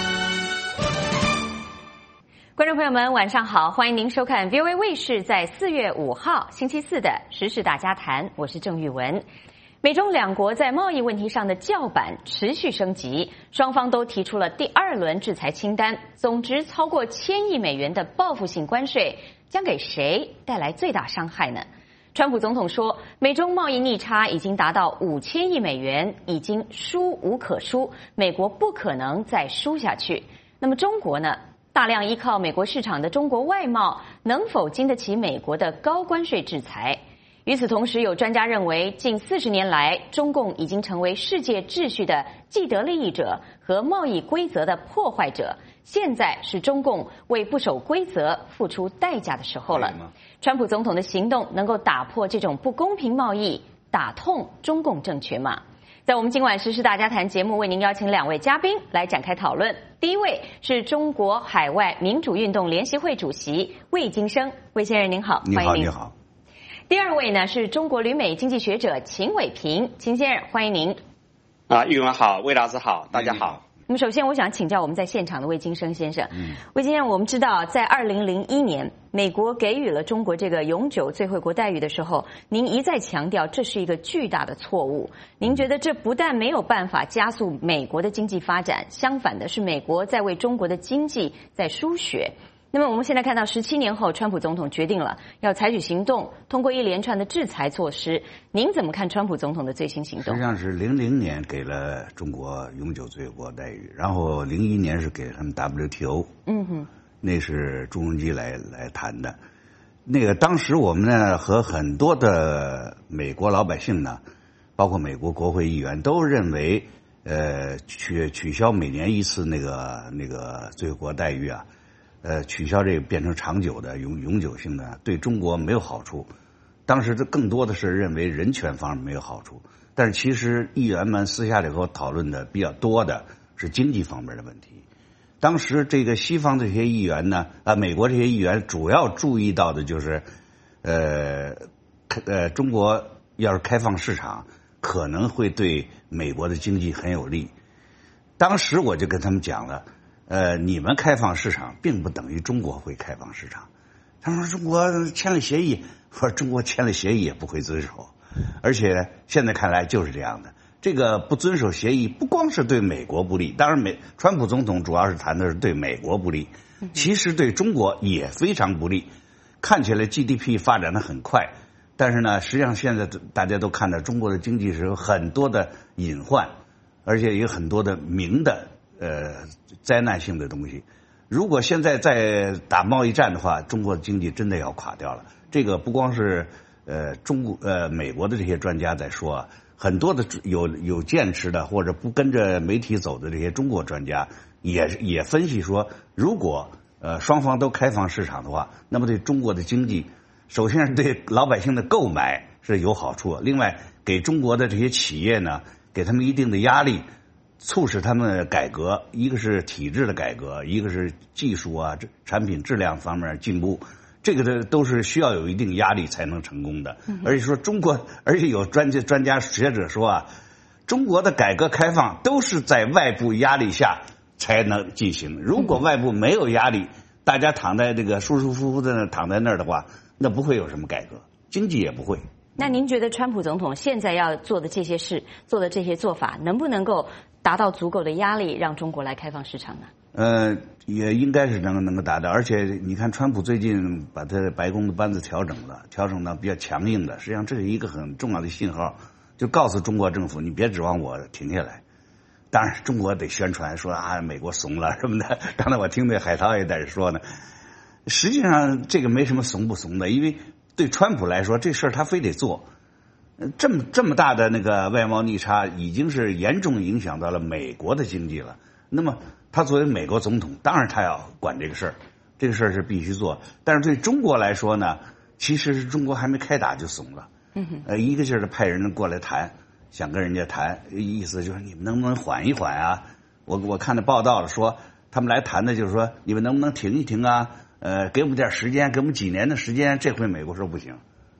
观众朋友们，晚上好，欢迎您收看 V O A 卫视在四月五号星期四的时事大家谈，我是郑玉文。美中两国在贸易问题上的叫板持续升级，双方都提出了第二轮制裁清单，总值超过千亿美元的报复性关税将给谁带来最大伤害呢？川普总统说，美中贸易逆差已经达到五千亿美元，已经输无可输，美国不可能再输下去。那么中国呢？大量依靠美国市场的中国外贸能否经得起美国的高关税制裁？与此同时，有专家认为，近四十年来，中共已经成为世界秩序的既得利益者和贸易规则的破坏者。现在是中共为不守规则付出代价的时候了。川普总统的行动能够打破这种不公平贸易，打痛中共政权吗？在我们今晚时事大家谈节目，为您邀请两位嘉宾来展开讨论。第一位是中国海外民主运动联席会主席魏金生，魏先生您好， 你好， 欢迎您。 你好。 第二位呢是中国旅美经济学者秦伟平，秦先生欢迎您。 啊，玉文好，魏老师好，大家好。 那么首先我想请教我们在现场的魏金生先生。 嗯， 魏先生，我们知道在二零零一年美国给予了中国这个永久最惠国待遇的时候，您一再强调这是一个巨大的错误。您觉得这不但没有办法加速美国的经济发展，相反的是美国在为中国的经济在输血。那么我们现在看到十七年后，川普总统决定了要采取行动，通过一连串的制裁措施。您怎么看川普总统的最新行动？ 实际上是零零年给了中国永久最惠国待遇，然后零一年是给他们 W T O， 嗯哼， 那是朱镕基来来谈的。那个当时我们呢和很多的美国老百姓呢，包括美国国会议员都认为，呃，取取消每年一次那个那个最惠国待遇啊。呃，取消这个变成长久的永永久性的，对中国没有好处。当时这更多的是认为人权方面没有好处，但是其实议员们私下里和我讨论的比较多的是经济方面的问题。当时这个西方这些议员呢，啊，美国这些议员主要注意到的就是，呃，呃，中国要是开放市场，可能会对美国的经济很有利。当时我就跟他们讲了。呃，你们开放市场并不等于中国会开放市场。他们说中国签了协议，我说中国签了协议也不会遵守，而且现在看来就是这样的。这个不遵守协议，不光是对美国不利，当然美川普总统主要是谈的是对美国不利，其实对中国也非常不利。看起来 G D P 发展的很快，但是呢，实际上现在大家都看到中国的经济是有很多的隐患，而且有很多的明的。呃，灾难性的东西，如果现在再打贸易战的话，中国的经济真的要垮掉了。这个不光是呃中国呃美国的这些专家在说啊，很多的有有见识的或者不跟着媒体走的这些中国专家也也分析说，如果呃双方都开放市场的话，那么对中国的经济，首先是对老百姓的购买是有好处，另外给中国的这些企业呢，给他们一定的压力。促使他们改革，一个是体制的改革，一个是技术啊、产品质量方面进步，这个的都是需要有一定压力才能成功的。嗯、而且说中国，而且有专家专家学者说啊，中国的改革开放都是在外部压力下才能进行。如果外部没有压力，大家躺在这个舒舒服服的躺在那儿的话，那不会有什么改革，经济也不会。 那您觉得川普总统现在要做的这些事，做的这些做法，能不能够达到足够的压力，让中国来开放市场呢？ 呃，也应该是能能够达到。而且你看，川普最近把他白宫的班子调整了，调整到比较强硬的，实际上这是一个很重要的信号，就告诉中国政府，你别指望我停下来。当然，中国得宣传说啊，美国怂了什么的。刚才我听那海涛也在这说呢，实际上这个没什么怂不怂的，因为对川普来说，这事儿他非得做。这么这么大的那个外贸逆差，已经是严重影响到了美国的经济了。那么他作为美国总统，当然他要管这个事儿，这个事儿是必须做。但是对中国来说呢，其实是中国还没开打就怂了。嗯哼，呃，一个劲儿的派人过来谈，想跟人家谈，意思就是你们能不能缓一缓啊？我我看那报道了，说他们来谈的就是说，你们能不能停一停啊？呃，给我们点时间，给我们几年的时间。这回美国说不行，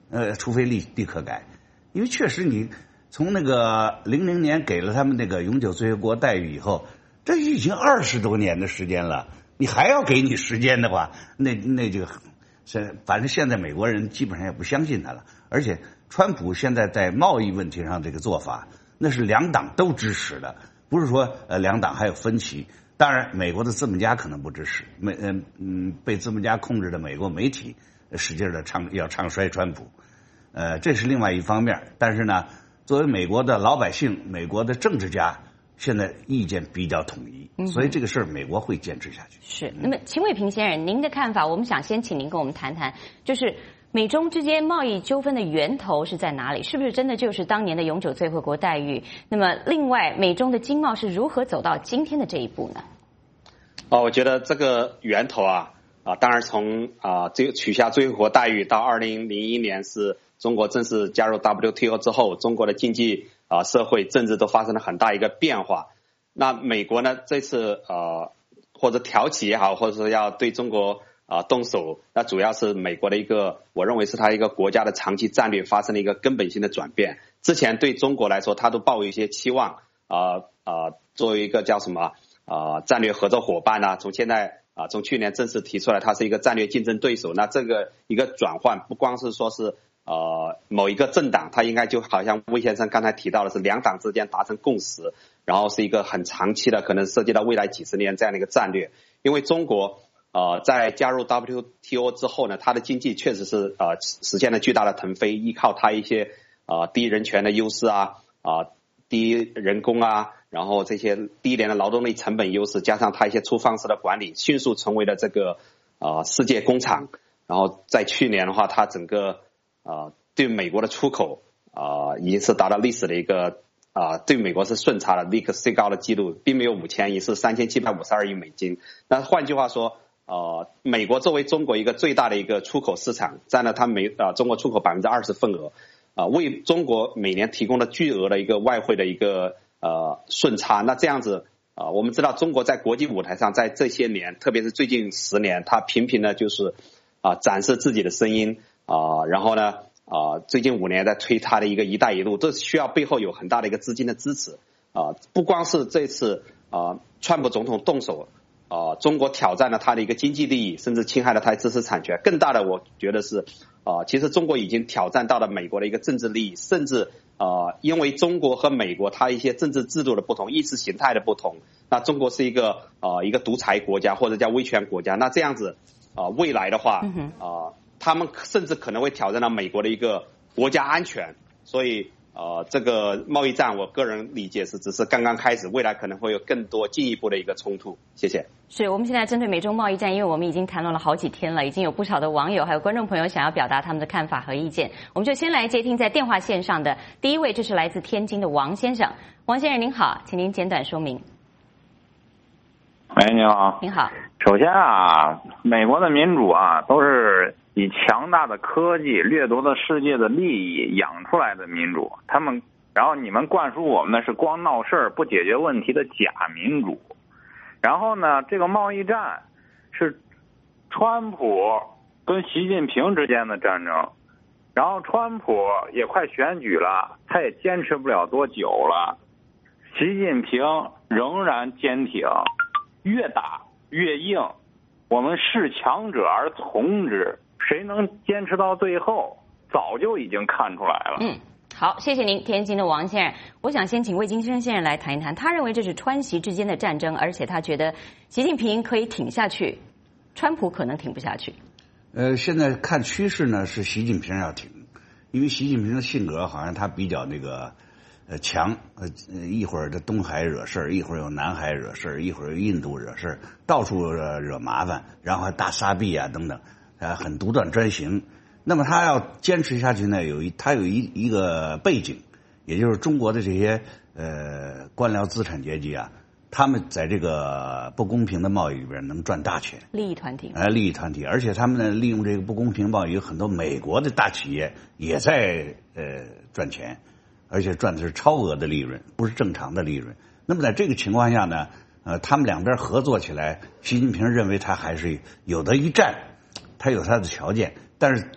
呃，除非立立刻改，因为确实你从那个零零年给了他们那个永久最惠国待遇以后，这已经二十多年的时间了，你还要给你时间的话，那那就，反正现在美国人基本上也不相信他了。而且川普现在在贸易问题上这个做法，那是两党都支持的，不是说呃两党还有分歧。当然，美国的资本家可能不支持，美嗯嗯被资本家控制的美国媒体使劲的唱要唱衰川普，呃，这是另外一方面。但是呢，作为美国的老百姓，美国的政治家，现在意见比较统一， 嗯、 所以这个事儿美国会坚持下去。 是。那么，秦伟平先生，您的看法？我们想先请您跟我们谈谈，就是美中之间贸易纠纷的源头是在哪里？是不是真的就是当年的永久最惠国待遇？那么，另外，美中的经贸是如何走到今天的这一步呢？ 哦，我觉得这个源头啊啊，当然从啊这个取消最惠国待遇到二零零一年是中国正式加入 W T O 之后，中国的经济啊、社会、政治都发生了很大一个变化。那美国呢，这次呃或者挑起也好，或者说要对中国啊动手，那主要是美国的一个，我认为是他一个国家的长期战略发生了一个根本性的转变。之前对中国来说，他都抱有一些期望啊啊，作为一个叫什么？啊，战略合作伙伴呢、啊？从现在啊，从去年正式提出来，它是一个战略竞争对手。那这个一个转换，不光是说是呃某一个政党，它应该就好像魏先生刚才提到的是两党之间达成共识，然后是一个很长期的，可能涉及到未来几十年这样的一个战略。因为中国呃在加入 W T O 之后呢，它的经济确实是呃实现了巨大的腾飞，依靠它一些呃低人权的优势啊啊、呃、低人工啊。然后这些低廉的劳动力成本优势，加上它一些粗放式的管理，迅速成为了这个呃世界工厂。然后在去年的话，它整个呃对美国的出口啊、呃、已经是达到历史的一个啊、呃、对美国是顺差的历史最高的记录，并没有五千亿，是三千七百五十二亿美金。那换句话说，呃，美国作为中国一个最大的一个出口市场，占了它美啊、呃、中国出口百分之二十份额，啊、呃、为中国每年提供了巨额的一个外汇的一个。呃，顺差。那这样子啊、呃，我们知道中国在国际舞台上，在这些年，特别是最近十年，它频频的就是啊、呃、展示自己的声音啊、呃，然后呢啊、呃，最近五年在推它的一个“一带一路”，这需要背后有很大的一个资金的支持啊、呃。不光是这次啊、呃，川普总统动手啊、呃，中国挑战了他的一个经济利益，甚至侵害了他的知识产权。更大的，我觉得是啊、呃，其实中国已经挑战到了美国的一个政治利益，甚至。呃，因为中国和美国它一些政治制度的不同，意识形态的不同，那中国是一个呃一个独裁国家或者叫威权国家，那这样子啊、呃，未来的话啊、呃，他们甚至可能会挑战到美国的一个国家安全，所以呃，这个贸易战，我个人理解是只是刚刚开始，未来可能会有更多进一步的一个冲突。谢谢。 是我们现在针对美中贸易战，因为我们已经谈论了好几天了，已经有不少的网友还有观众朋友想要表达他们的看法和意见，我们就先来接听在电话线上的第一位，这是来自天津的王先生。王先生您好，请您简短说明。 喂，你好。 您好。 首先啊，美国的民主啊，都是以强大的科技掠夺了世界的利益养出来的民主，他们，然后你们灌输我们的是光闹事儿不解决问题的假民主。然后呢，这个贸易战是川普跟习近平之间的战争，然后川普也快选举了，他也坚持不了多久了，习近平仍然坚挺，越打越硬，我们视强者而从之，谁能坚持到最后，早就已经看出来了。 嗯，好，谢谢您，天津的王先生。我想先请魏金生先生来谈一谈，他认为这是川习之间的战争，而且他觉得习近平可以挺下去，川普可能挺不下去。 呃，现在看趋势呢，是习近平要挺，因为习近平的性格好像他比较那个呃强，呃一会儿这东海惹事儿，一会儿又南海惹事儿，一会儿又印度惹事儿，到处惹惹麻烦，然后还大撒币啊等等，呃很独断专行。那么他要坚持下去呢，有一他有一一个背景，也就是中国的这些呃官僚资产阶级啊，他们在这个不公平的贸易里边能赚大钱， 利益团体， 哎、呃，利益团体，而且他们呢利用这个不公平贸易，有很多美国的大企业也在呃赚钱，而且赚的是超额的利润，不是正常的利润。那么在这个情况下呢，呃，他们两边合作起来，习近平认为他还是有的一战，他有他的条件，但是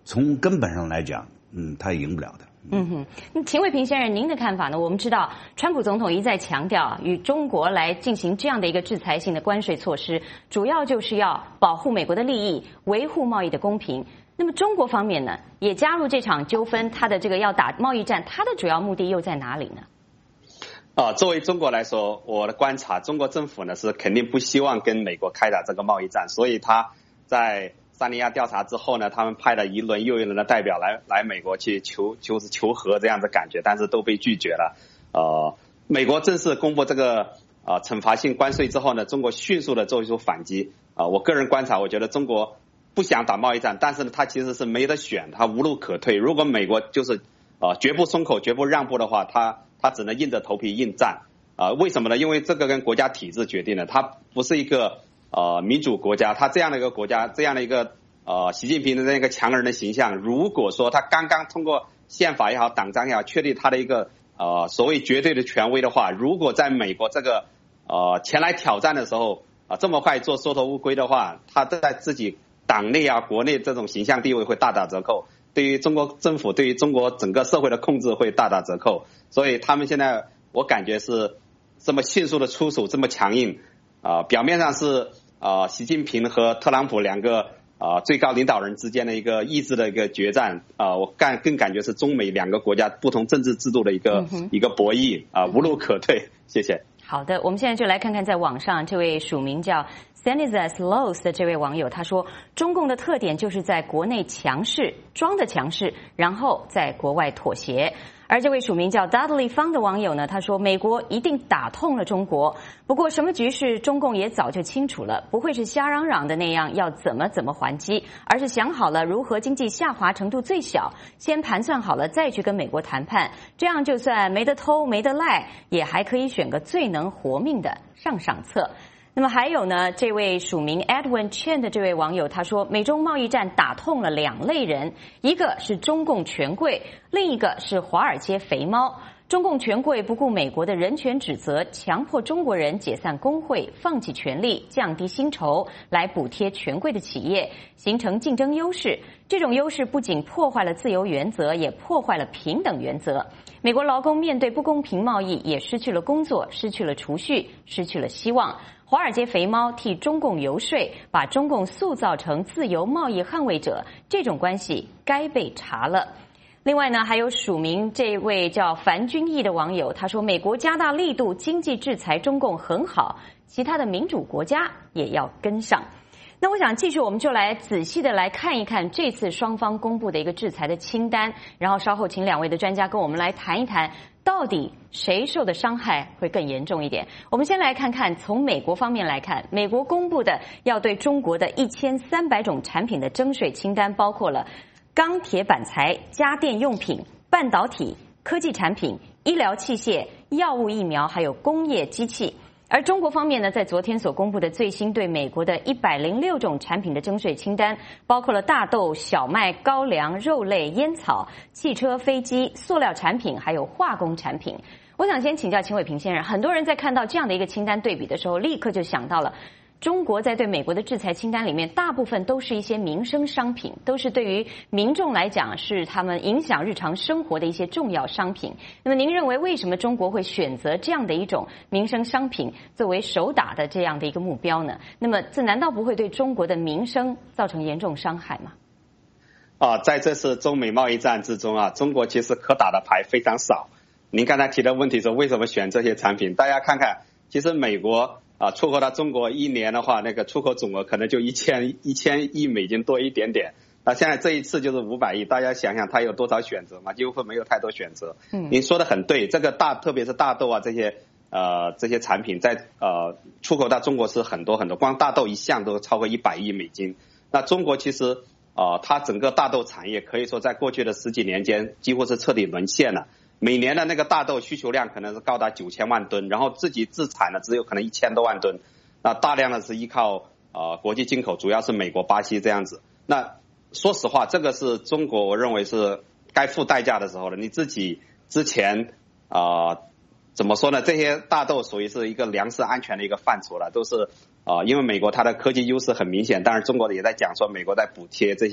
从根本上来讲，嗯，他赢不了的。 嗯哼，那秦卫平先生，您的看法呢？我们知道，川普总统一再强调，与中国来进行这样的一个制裁性的关税措施，主要就是要保护美国的利益，维护贸易的公平。那么中国方面呢，也加入这场纠纷，它的这个要打贸易战，它的主要目的又在哪里呢？ 啊，作为中国来说，我的观察，中国政府呢是肯定不希望跟美国开打这个贸易战，所以他在萨尼亚调查之后呢，他们派了一轮又一轮的代表来来美国去求求求和这样的感觉，但是都被拒绝了。呃，美国正式公布这个呃惩罚性关税之后呢，中国迅速的做出反击。啊、呃，我个人观察，我觉得中国不想打贸易战，但是呢，他其实是没得选，他无路可退。如果美国就是呃绝不松口、绝不让步的话，他他只能硬着头皮应战。啊、呃，为什么呢？因为这个跟国家体制决定的，它不是一个呃民主国家，它这样的一个国家，这样的一个呃习近平的那个强人的形象，如果说他刚刚通过宪法也好、党章也好，确立他的一个呃所谓绝对的权威的话，如果在美国这个呃前来挑战的时候啊、呃、这么快做缩头乌龟的话，他在自己党内啊、国内这种形象地位会大打折扣，对于中国政府、对于中国整个社会的控制会大打折扣，所以他们现在我感觉是这么迅速的出手，这么强硬啊、呃，表面上是啊、呃、习近平和特朗普两个啊、呃、最高领导人之间的一个意志的一个决战啊、呃，我感更感觉是中美两个国家不同政治制度的一个、嗯、一个博弈啊、呃，无路可退。谢谢。 好的，我们现在就来看看在网上这位署名叫 Stanizas Lows 的这位网友，他说中共的特点就是在国内强势，装的强势，然后在国外妥协。而这位署名叫 Dudley 方的网友呢，他说美国一定打痛了中国，不过什么局势中共也早就清楚了，不会是瞎嚷嚷的那样要怎么怎么还击，而是想好了如何经济下滑程度最小，先盘算好了再去跟美国谈判，这样就算没得偷没得赖，也还可以选个最能活命的上上策。那么还有呢，这位署名 Edwin Chen 的这位网友他说，美中贸易战打痛了两类人，一个是中共权贵，另一个是华尔街肥猫。中共权贵不顾美国的人权指责，强迫中国人解散工会，放弃权利，降低薪酬，来补贴权贵的企业，形成竞争优势。这种优势不仅破坏了自由原则，也破坏了平等原则。美国劳工面对不公平贸易，也失去了工作，失去了储蓄，失去了希望。华尔街肥猫替中共游说，把中共塑造成自由贸易捍卫者，这种关系该被查了。另外呢，还有署名这位叫樊君毅的网友，他说美国加大力度经济制裁中共很好，其他的民主国家也要跟上。那我想继续，我们就来仔细的来看一看这次双方公布的一个制裁的清单，然后稍后请两位的专家跟我们来谈一谈，到底谁受的伤害会更严重一点。我们先来看看从美国方面来看，美国公布的要对中国的一千三百种产品的征税清单，包括了钢铁板材、家电用品、半导体、科技产品、医疗器械、药物疫苗，还有工业机器。而中国方面呢，在昨天所公布的最新对美国的一百零六种产品的征税清单，包括了大豆、小麦、高粱、肉类、烟草、汽车、飞机、塑料产品，还有化工产品。我想先请教秦伟平先生，很多人在看到这样的一个清单对比的时候，立刻就想到了中国在对美国的制裁清单里面，大部分都是一些民生商品，都是对于民众来讲是他们影响日常生活的一些重要商品。那么您认为为什么中国会选择这样的一种民生商品作为首打的这样的一个目标呢？那么这难道不会对中国的民生造成严重伤害吗？ 啊，在这次中美贸易战之中啊，中国其实可打的牌非常少。您刚才提的问题是为什么选这些产品？大家看看，其实美国啊，出口到中国一年的话，那个出口总额可能就一千一千亿美金多一点点。那现在这一次就是五百亿，大家想想它有多少选择嘛？几乎没有太多选择。嗯，您说的很对，这个大特别是大豆啊这些呃这些产品在呃出口到中国是很多很多，光大豆一项都超过一百亿美金。那中国其实呃它整个大豆产业可以说在过去的十几年间几乎是彻底沦陷了。每年的那个大豆需求量可能是高达九千万吨，然后自己自产的只有可能一千多万吨，那大量的是依靠呃国际进口，主要是美国、巴西这样子。那说实话，这个是中国我认为是该付代价的时候了。你自己之前啊、呃、怎么说呢？这些大豆属于是一个粮食安全的一个范畴了，都是啊、呃、因为美国它的科技优势很明显，当然中国也在讲说美国在补贴这些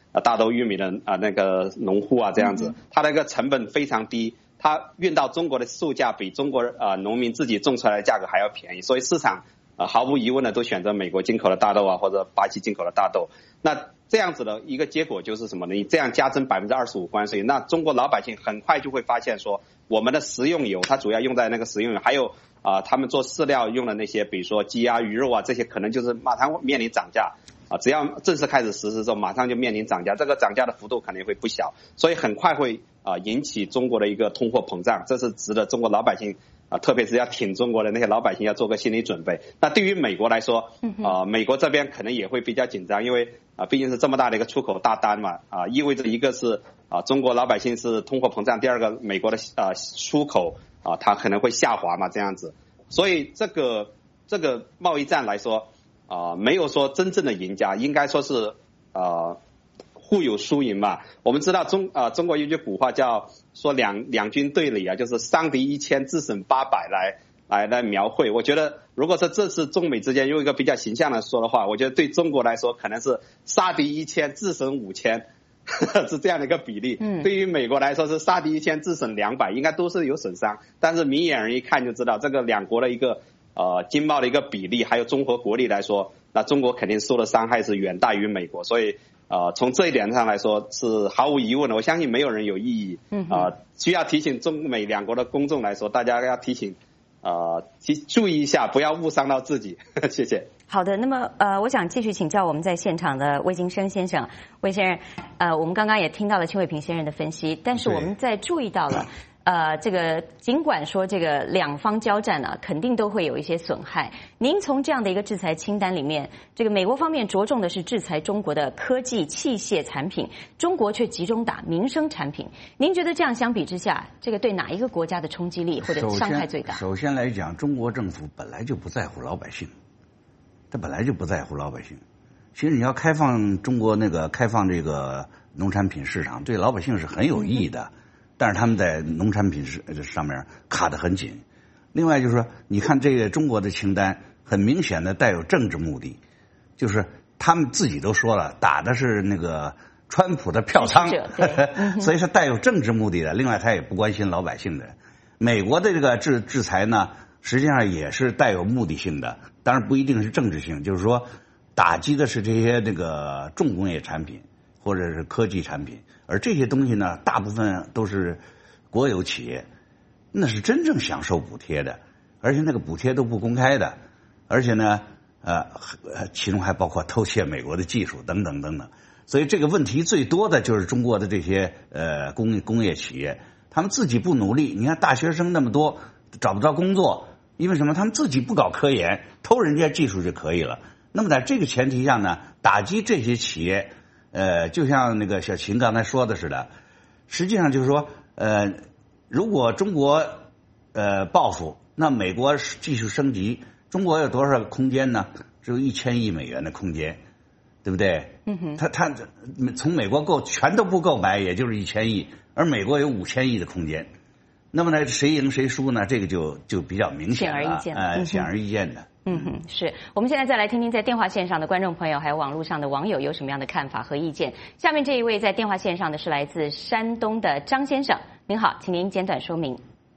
呃大豆、玉米的啊、呃、那个农户啊这样子，它那个成本非常低，它运到中国的售价比中国呃农民自己种出来的价格还要便宜，所以市场呃毫无疑问的都选择美国进口的大豆啊或者巴西进口的大豆。那这样子的一个结果就是什么呢？你这样加征百分之二十五关税，那中国老百姓很快就会发现说，我们的食用油它主要用在那个食用油，还有啊、呃、他们做饲料用的那些，比如说鸡啊、鱼肉啊这些，可能就是马上面临涨价啊。只要正式开始实施之后，马上就面临涨价，这个涨价的幅度可能会不小，所以很快会啊、呃、引起中国的一个通货膨胀，这是值得中国老百姓啊、呃，特别是要挺中国的那些老百姓要做个心理准备。那对于美国来说，啊、呃，美国这边可能也会比较紧张，因为啊，毕竟是这么大的一个出口大单嘛，啊，意味着一个是啊，中国老百姓是通货膨胀，第二个美国的啊出口啊，它可能会下滑嘛，这样子，所以这个这个贸易战来说啊，没有说真正的赢家，应该说是啊互有输赢嘛。我们知道中啊中国有句古话叫说两两军对垒啊，就是伤敌一千自损八百来。来来描绘，我觉得如果说这次中美之间用一个比较形象的说的话，我觉得对中国来说可能是杀敌一千自损五千，是这样的一个比例。嗯，对于美国来说是杀敌一千自损两百，应该都是有损伤。但是明眼人一看就知道，这个两国的一个呃经贸的一个比例，还有综合国力来说，那中国肯定受的伤害是远大于美国。所以呃从这一点上来说是毫无疑问的，我相信没有人有异议。嗯，啊、呃，需要提醒中美两国的公众来说，大家要提醒。呃，注意一下，不要误伤到自己。谢谢。 好的，那么呃，我想继续请教我们在现场的魏金生先生。魏先生，呃，我们刚刚也听到了邱卫平先生的分析，但是我们在注意到了，呃，这个尽管说这个两方交战呢、啊，肯定都会有一些损害。您从这样的一个制裁清单里面，这个美国方面着重的是制裁中国的科技器械产品，中国却集中打民生产品。您觉得这样相比之下，这个对哪一个国家的冲击力或者伤害最大？ 首先，首先来讲，中国政府本来就不在乎老百姓，他本来就不在乎老百姓。其实你要开放中国那个开放这个农产品市场，对老百姓是很有意义的。嗯，但是他们在农产品上面卡得很紧。另外就是说，你看这个中国的清单，很明显的带有政治目的，就是他们自己都说了，打的是那个川普的票仓，所以是带有政治目的的。另外，他也不关心老百姓的。美国的这个制制裁呢，实际上也是带有目的性的，当然不一定是政治性，就是说打击的是这些这个重工业产品或者是科技产品。而这些东西呢，大部分都是国有企业，那是真正享受补贴的，而且那个补贴都不公开的，而且呢，呃，其中还包括偷窃美国的技术等等等等。所以这个问题最多的就是中国的这些呃工业工业企业，他们自己不努力。你看大学生那么多找不着工作，因为什么？他们自己不搞科研，偷人家技术就可以了。那么在这个前提下呢，打击这些企业。呃，就像那个小秦刚才说的似的，实际上就是说，呃，如果中国呃报复，那美国继续升级，中国有多少空间呢？只有一千亿美元的空间，对不对？嗯哼。他他从美国购全都不购买，也就是一千亿，而美国有五千亿的空间。那么呢，谁赢谁输呢？这个就就比较明显了，显而易见，呃，显而易见的。 嗯哼，是我们现在再来听听在电话线上的观众朋友，还有网络上的网友有什么样的看法和意见。下面这一位在电话线上的是来自山东的张先生，您好，请您简短说明。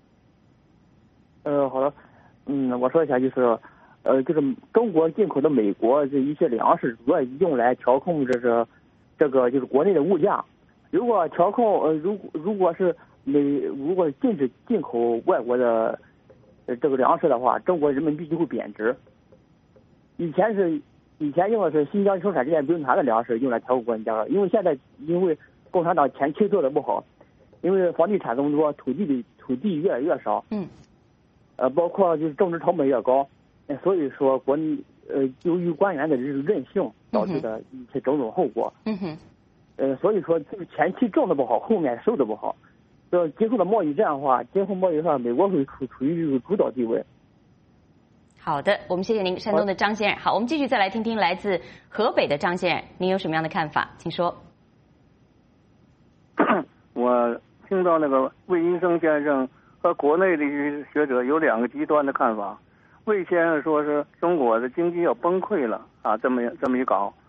呃，好的，嗯，我说一下，就是呃，就是中国进口的美国这一些粮食，主要用来调控这个这个就是国内的物价。如果调控呃，如如果是美如果禁止进口外国的。呃，这个粮食的话，中国人民币就会贬值。以前是以前用的是新疆生产这些兵团的粮食用来调控国内价格，因为现在因为共产党前期做的不好，因为房地产这么多，土地的土地越来越少，嗯，呃，包括就是种植成本越高，所以说国内呃由于官员的这种任性导致的一些种种后果，嗯哼，呃，所以说就是前期种的不好，后面收的不好。呃，今后的贸易战的话，今后贸易上，美国会处处于这个主导地位。 好的，我们谢谢您，山东的张先生。好，我们继续再来听听来自河北的张先生，您有什么样的看法？请说。 我听到那个魏金生先生和国内的一些学者有两个极端的看法。魏先生说是中国的经济要崩溃了啊，这么这么一搞，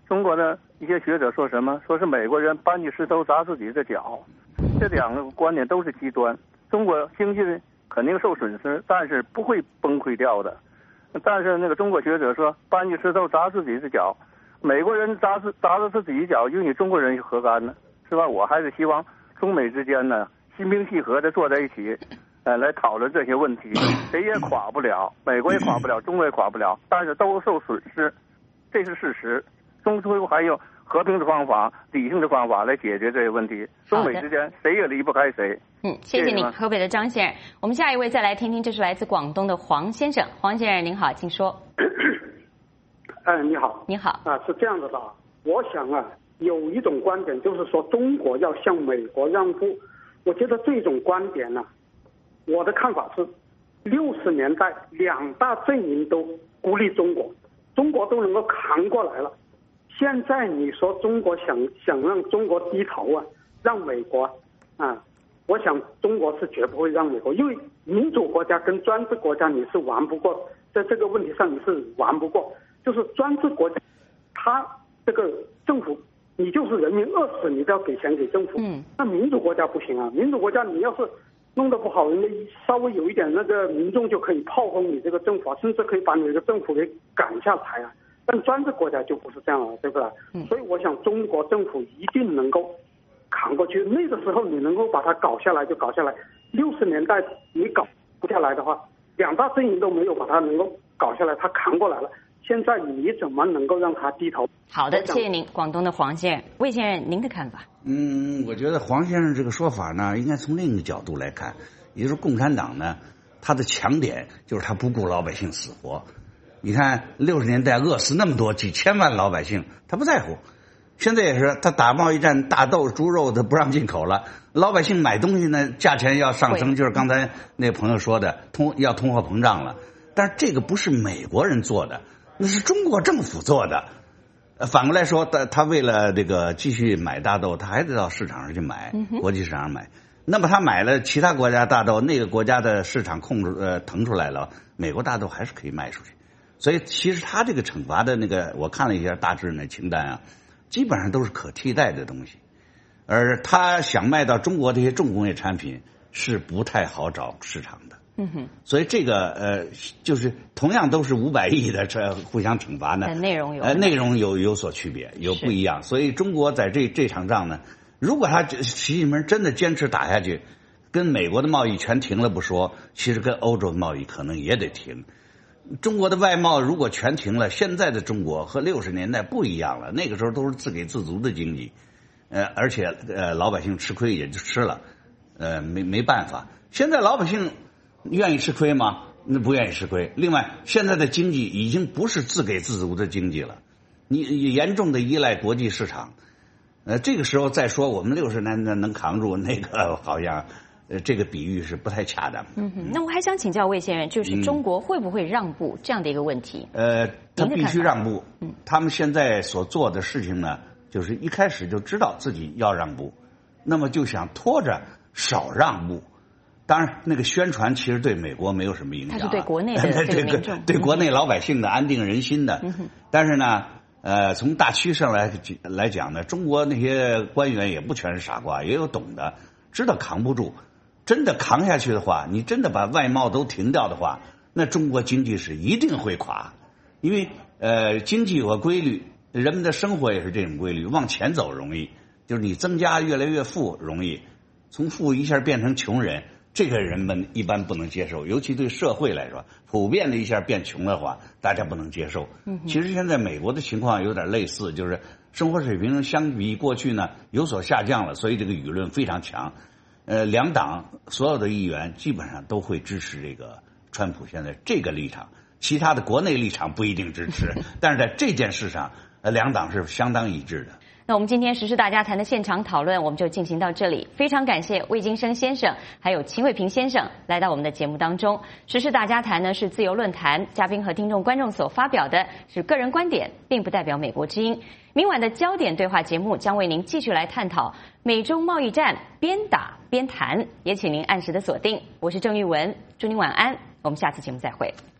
中国的一些学者说什么？说是美国人搬起石头砸自己的脚，这两个观点都是极端。中国经济肯定受损失，但是不会崩溃掉的。但是那个中国学者说，搬起石头砸自己的脚，美国人砸自砸了自己脚，与你中国人何干呢？是吧？我还是希望中美之间呢，心平气和的坐在一起，呃，来讨论这些问题。谁也垮不了，美国也垮不了，中国也垮不了，但是都受损失，这是事实。中途还有和平的方法、理性的方法来解决这些问题。中美之间谁也离不开谁。 嗯，谢谢您，河北的张先生。我们下一位再来听听，这是来自广东的黄先生。黄先生您好，请说。 哎，你好。 你好。 啊，是这样子的，我想啊，有一种观点就是说中国要向美国让步。我觉得这种观点呢、啊，我的看法是，六十年代两大阵营都孤立中国，中国都能够扛过来了。现在你说中国想想让中国低头啊，让美国啊。我想中国是绝不会让美国，因为民主国家跟专制国家你是玩不过，在这个问题上你是玩不过。就是专制国家，他这个政府，你就是人民饿死你都要给钱给政府。嗯。那民主国家不行啊，民主国家你要是弄得不好，人家稍微有一点那个民众就可以炮轰你这个政府啊，甚至可以把你这个政府给赶下台啊。但专制国家就不是这样了，对不对？嗯。所以我想中国政府一定能够扛过去，那个时候你能够把它搞下来就搞下来。六十年代你搞不下来的话，两大阵营都没有把它能够搞下来，他扛过来了。现在你怎么能够让他低头？ 好的，谢谢您，广东的黄先生。魏先生，您的看法？ 嗯，我觉得黄先生这个说法呢，应该从另一个角度来看，也就是共产党呢，他的强点就是他不顾老百姓死活。你看六十年代饿死那么多几千万老百姓，他不在乎。现在也是，他打贸易战，大豆、猪肉他不让进口了，老百姓买东西呢，价钱要上升，就是刚才那个朋友说的，通要通货膨胀了。但是这个不是美国人做的，那是中国政府做的。反过来说，他他为了这个继续买大豆，他还得到市场上去买，国际市场上买。那么他买了其他国家大豆，那个国家的市场控制呃腾出来了，美国大豆还是可以卖出去。所以其实他这个惩罚的那个，我看了一下大致那清单啊。基本上都是可替代的东西，而他想卖到中国这些重工业产品是不太好找市场的。嗯哼，所以这个呃，就是同样都是五百亿的这互相惩罚呢， 内容有呃内容有有所区别，有不一样。所以中国在这这场仗呢，如果他习近平真的坚持打下去，跟美国的贸易全停了不说，其实跟欧洲的贸易可能也得停。中国的外贸如果全停了，现在的中国和六十年代不一样了。那个时候都是自给自足的经济，呃，而且呃老百姓吃亏也就吃了，呃，没没办法。现在老百姓愿意吃亏吗？那不愿意吃亏。另外，现在的经济已经不是自给自足的经济了，你严重的依赖国际市场。呃，这个时候再说我们六十年代能扛住，那个好像。呃，这个比喻是不太恰当。 嗯哼，那我还想请教魏先生，就是中国会不会让步、嗯、这样的一个问题？ 呃，他必须让步。嗯，他们现在所做的事情呢，就是一开始就知道自己要让步，那么就想拖着少让步。当然，那个宣传其实对美国没有什么影响、啊， 它是对国内的这个民众， 对国内老百姓的安定人心的。嗯哼，但是呢，呃，从大趋势上来来讲呢，中国那些官员也不全是傻瓜，也有懂的，知道扛不住。真的扛下去的话，你真的把外贸都停掉的话，那中国经济是一定会垮，因为呃经济有个规律，人们的生活也是这种规律，往前走容易，就是你增加越来越富容易，从富一下变成穷人，这个人们一般不能接受，尤其对社会来说，普遍的一下变穷的话，大家不能接受。嗯，其实现在美国的情况有点类似，就是生活水平相比过去呢有所下降了，所以这个舆论非常强。呃，两党所有的议员基本上都会支持这个川普现在这个立场，其他的国内立场不一定支持，但是在这件事上，呃，两党是相当一致的。 那我们今天时事大家谈的现场讨论，我们就进行到这里。非常感谢魏金生先生还有秦伟平先生来到我们的节目当中。时事大家谈呢是自由论坛，嘉宾和听众观众所发表的是个人观点，并不代表美国之音。明晚的焦点对话节目将为您继续来探讨美中贸易战，边打边谈，也请您按时的锁定。我是郑玉文，祝您晚安，我们下次节目再会。